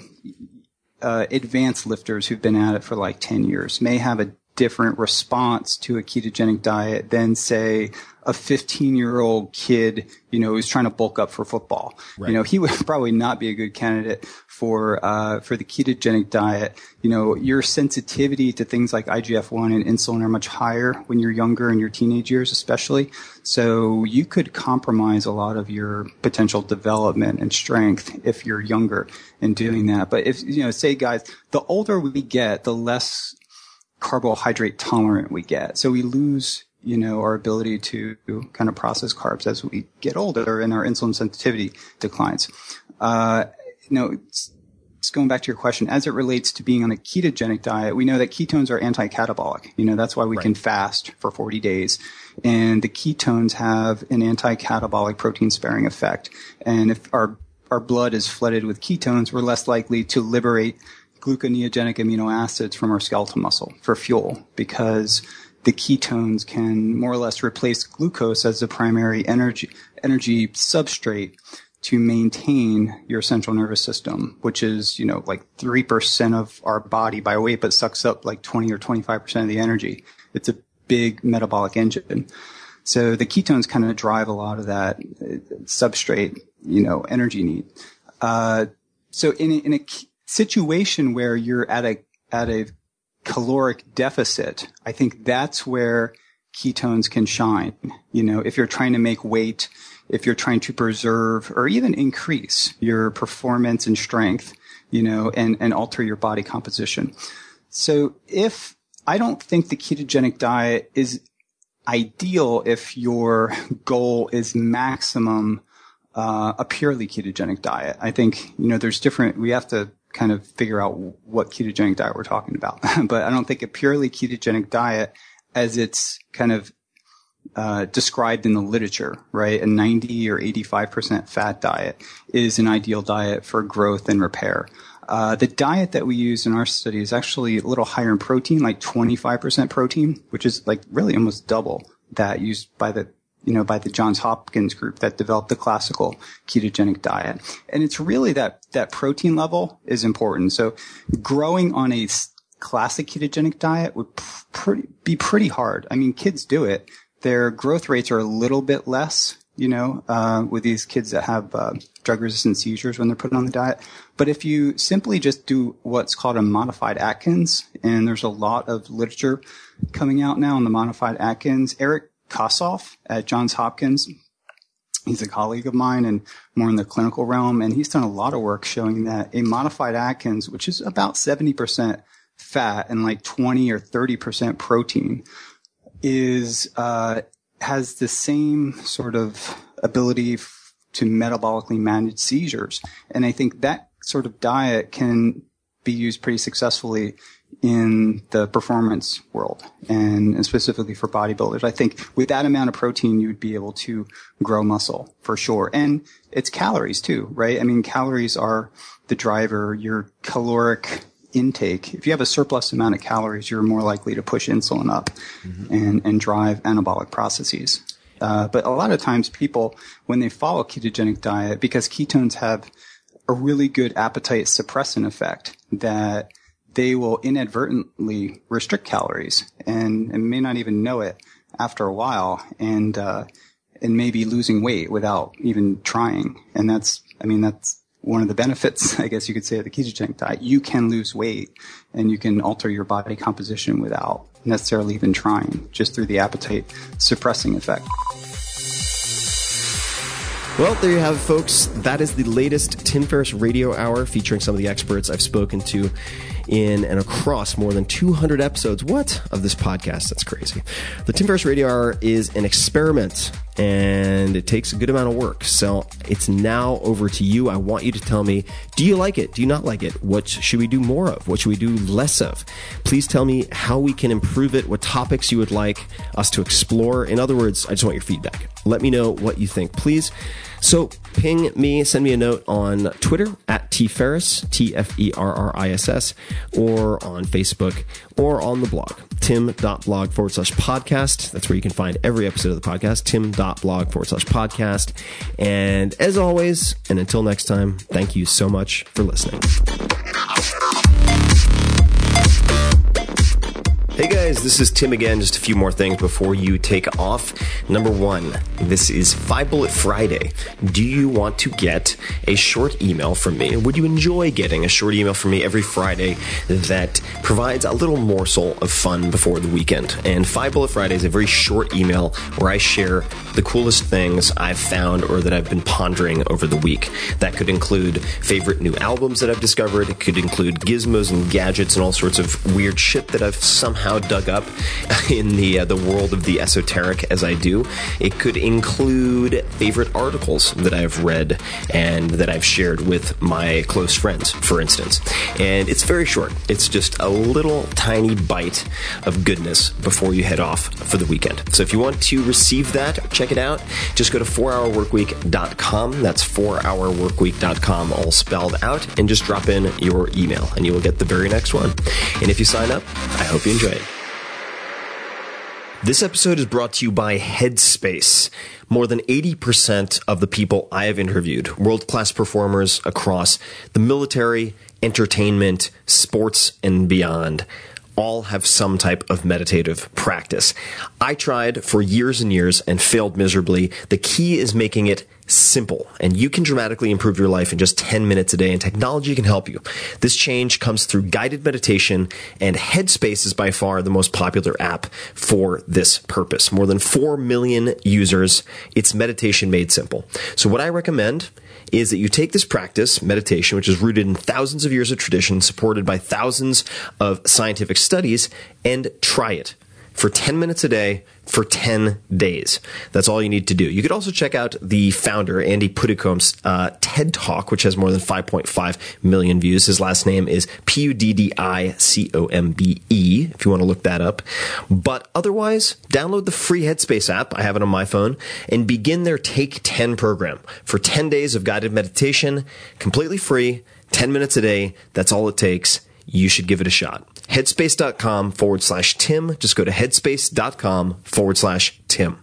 uh, advanced lifters who've been at it for like ten years may have a different response to a ketogenic diet than, say, a fifteen-year-old kid, you know, who's trying to bulk up for football. Right. You know, he would probably not be a good candidate for uh for the ketogenic diet. You know, your sensitivity to things like I G F one and insulin are much higher when you're younger, in your teenage years especially. So you could compromise a lot of your potential development and strength if you're younger in doing that. But if, you know, say, guys, the older we get, the less carbohydrate tolerant we get. So we lose, you know, our ability to kind of process carbs as we get older, and our insulin sensitivity declines. Uh, you know, it's, it's going back to your question, as it relates to being on a ketogenic diet, we know that ketones are anti-catabolic. You know, that's why we right. can fast for forty days. And the ketones have an anti-catabolic protein sparing effect. And if our, our blood is flooded with ketones, we're less likely to liberate gluconeogenic amino acids from our skeletal muscle for fuel, because the ketones can more or less replace glucose as the primary energy energy substrate to maintain your central nervous system, which is, you know, like three percent of our body by weight, but sucks up like twenty or twenty-five percent of the energy. It's a big metabolic engine. So the ketones kind of drive a lot of that substrate, you know, energy need. Uh, so in a, in a situation where you're at a, at a caloric deficit, I think that's where ketones can shine. You know, if you're trying to make weight, if you're trying to preserve or even increase your performance and strength, you know, and, and alter your body composition. So if I don't think the ketogenic diet is ideal if your goal is maximum, uh, a purely ketogenic diet. I think, you know, there's different, we have to kind of figure out what ketogenic diet we're talking about. But I don't think a purely ketogenic diet, as it's kind of uh, described in the literature, right, a ninety or eighty-five percent fat diet is an ideal diet for growth and repair. Uh, the diet that we use in our study is actually a little higher in protein, like twenty-five percent protein, which is like really almost double that used by the you know, by the Johns Hopkins group that developed the classical ketogenic diet. And it's really that, that protein level is important. So growing on a classic ketogenic diet would pretty, be pretty hard. I mean, kids do it. Their growth rates are a little bit less, you know, uh, with these kids that have, uh, drug-resistant seizures when they're put on the diet. But if you simply just do what's called a modified Atkins, and there's a lot of literature coming out now on the modified Atkins, Eric Kossoff at Johns Hopkins, he's a colleague of mine and more in the clinical realm, and he's done a lot of work showing that a modified Atkins, which is about seventy percent fat and like twenty or thirty percent protein, is uh has the same sort of ability f- to metabolically manage seizures. And I think that sort of diet can be used pretty successfully in the performance world, and specifically for bodybuilders. I think with that amount of protein, you would be able to grow muscle for sure. And it's calories too, right? I mean, calories are the driver. Your caloric intake, if you have a surplus amount of calories, you're more likely to push insulin up mm-hmm. and, and drive anabolic processes. Uh, but a lot of times people, when they follow ketogenic diet, because ketones have a really good appetite suppressant effect, that they will inadvertently restrict calories and, and may not even know it after a while, and uh, and maybe losing weight without even trying. And that's, I mean, that's one of the benefits, I guess you could say, of the ketogenic diet. You can lose weight and you can alter your body composition without necessarily even trying, just through the appetite suppressing effect. Well, there you have it, folks. That is the latest Tim Ferriss Radio Hour, featuring some of the experts I've spoken to in and across more than two hundred episodes. What? Of this podcast. That's crazy. The Tim Ferriss Radio Hour is an experiment and it takes a good amount of work. So it's now over to you. I want you to tell me, do you like it? Do you not like it? What should we do more of? What should we do less of? Please tell me how we can improve it, what topics you would like us to explore. In other words, I just want your feedback. Let me know what you think, please. So ping me, send me a note on Twitter at tferriss, T F E R R I S S, or on Facebook, or on the blog, tim.blog forward slash podcast. That's where you can find every episode of the podcast, tim.blog forward slash podcast. And as always, and until next time, thank you so much for listening. Hey guys, this is Tim again. Just a few more things before you take off. Number one, this is Five Bullet Friday. Do you want to get a short email from me? Would you enjoy getting a short email from me every Friday that provides a little morsel of fun before the weekend? And Five Bullet Friday is a very short email where I share the coolest things I've found or that I've been pondering over the week. That could include favorite new albums that I've discovered. It could include gizmos and gadgets and all sorts of weird shit that I've somehow dug up in the uh, the world of the esoteric as I do. It could include favorite articles that I've read and that I've shared with my close friends, for instance. And it's very short. It's just a little tiny bite of goodness before you head off for the weekend. So if you want to receive that, check it out. Just go to four hour work week dot com. That's four hour work week dot com, all spelled out, and just drop in your email and you will get the very next one. And if you sign up, I hope you enjoy it. This episode is brought to you by Headspace. More than eighty percent of the people I have interviewed, world-class performers across the military, entertainment, sports, and beyond, all have some type of meditative practice. I tried for years and years and failed miserably. The key is making it simple, and you can dramatically improve your life in just ten minutes a day, and technology can help you. This change comes through guided meditation, and Headspace is by far the most popular app for this purpose. More than four million users. It's meditation made simple. So what I recommend is that you take this practice, meditation, which is rooted in thousands of years of tradition, supported by thousands of scientific studies, and try it for ten minutes a day for ten days. That's all you need to do. You could also check out the founder, Andy Puddicombe's uh, TED Talk, which has more than five point five million views. His last name is P U D D I C O M B E, if you want to look that up. But otherwise, download the free Headspace app. I have it on my phone, and begin their Take ten program for ten days of guided meditation, completely free, ten minutes a day. That's all it takes. You should give it a shot. Headspace.com forward slash Tim. Just go to headspace.com forward slash Tim.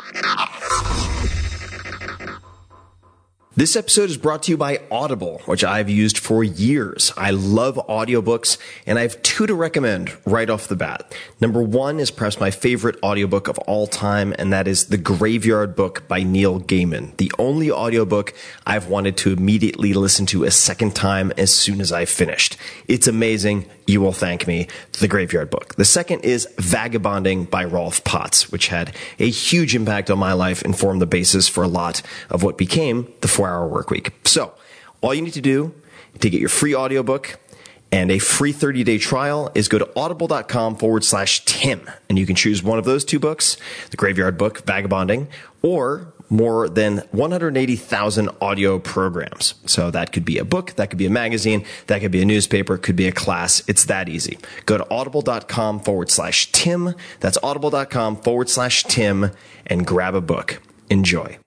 This episode is brought to you by Audible, which I've used for years. I love audiobooks, and I have two to recommend right off the bat. Number one is perhaps my favorite audiobook of all time, and that is The Graveyard Book by Neil Gaiman, the only audiobook I've wanted to immediately listen to a second time as soon as I finished. It's amazing. You will thank me. The Graveyard Book. The second is Vagabonding by Rolf Potts, which had a huge impact on my life and formed the basis for a lot of what became the four hour work week. So all you need to do to get your free audiobook and a free thirty day trial is go to audible.com forward slash Tim. And you can choose one of those two books, The Graveyard Book, Vagabonding, or more than one hundred eighty thousand audio programs. So that could be a book, that could be a magazine, that could be a newspaper, it could be a class. It's that easy. Go to audible.com forward slash Tim. That's audible.com forward slash Tim and grab a book. Enjoy.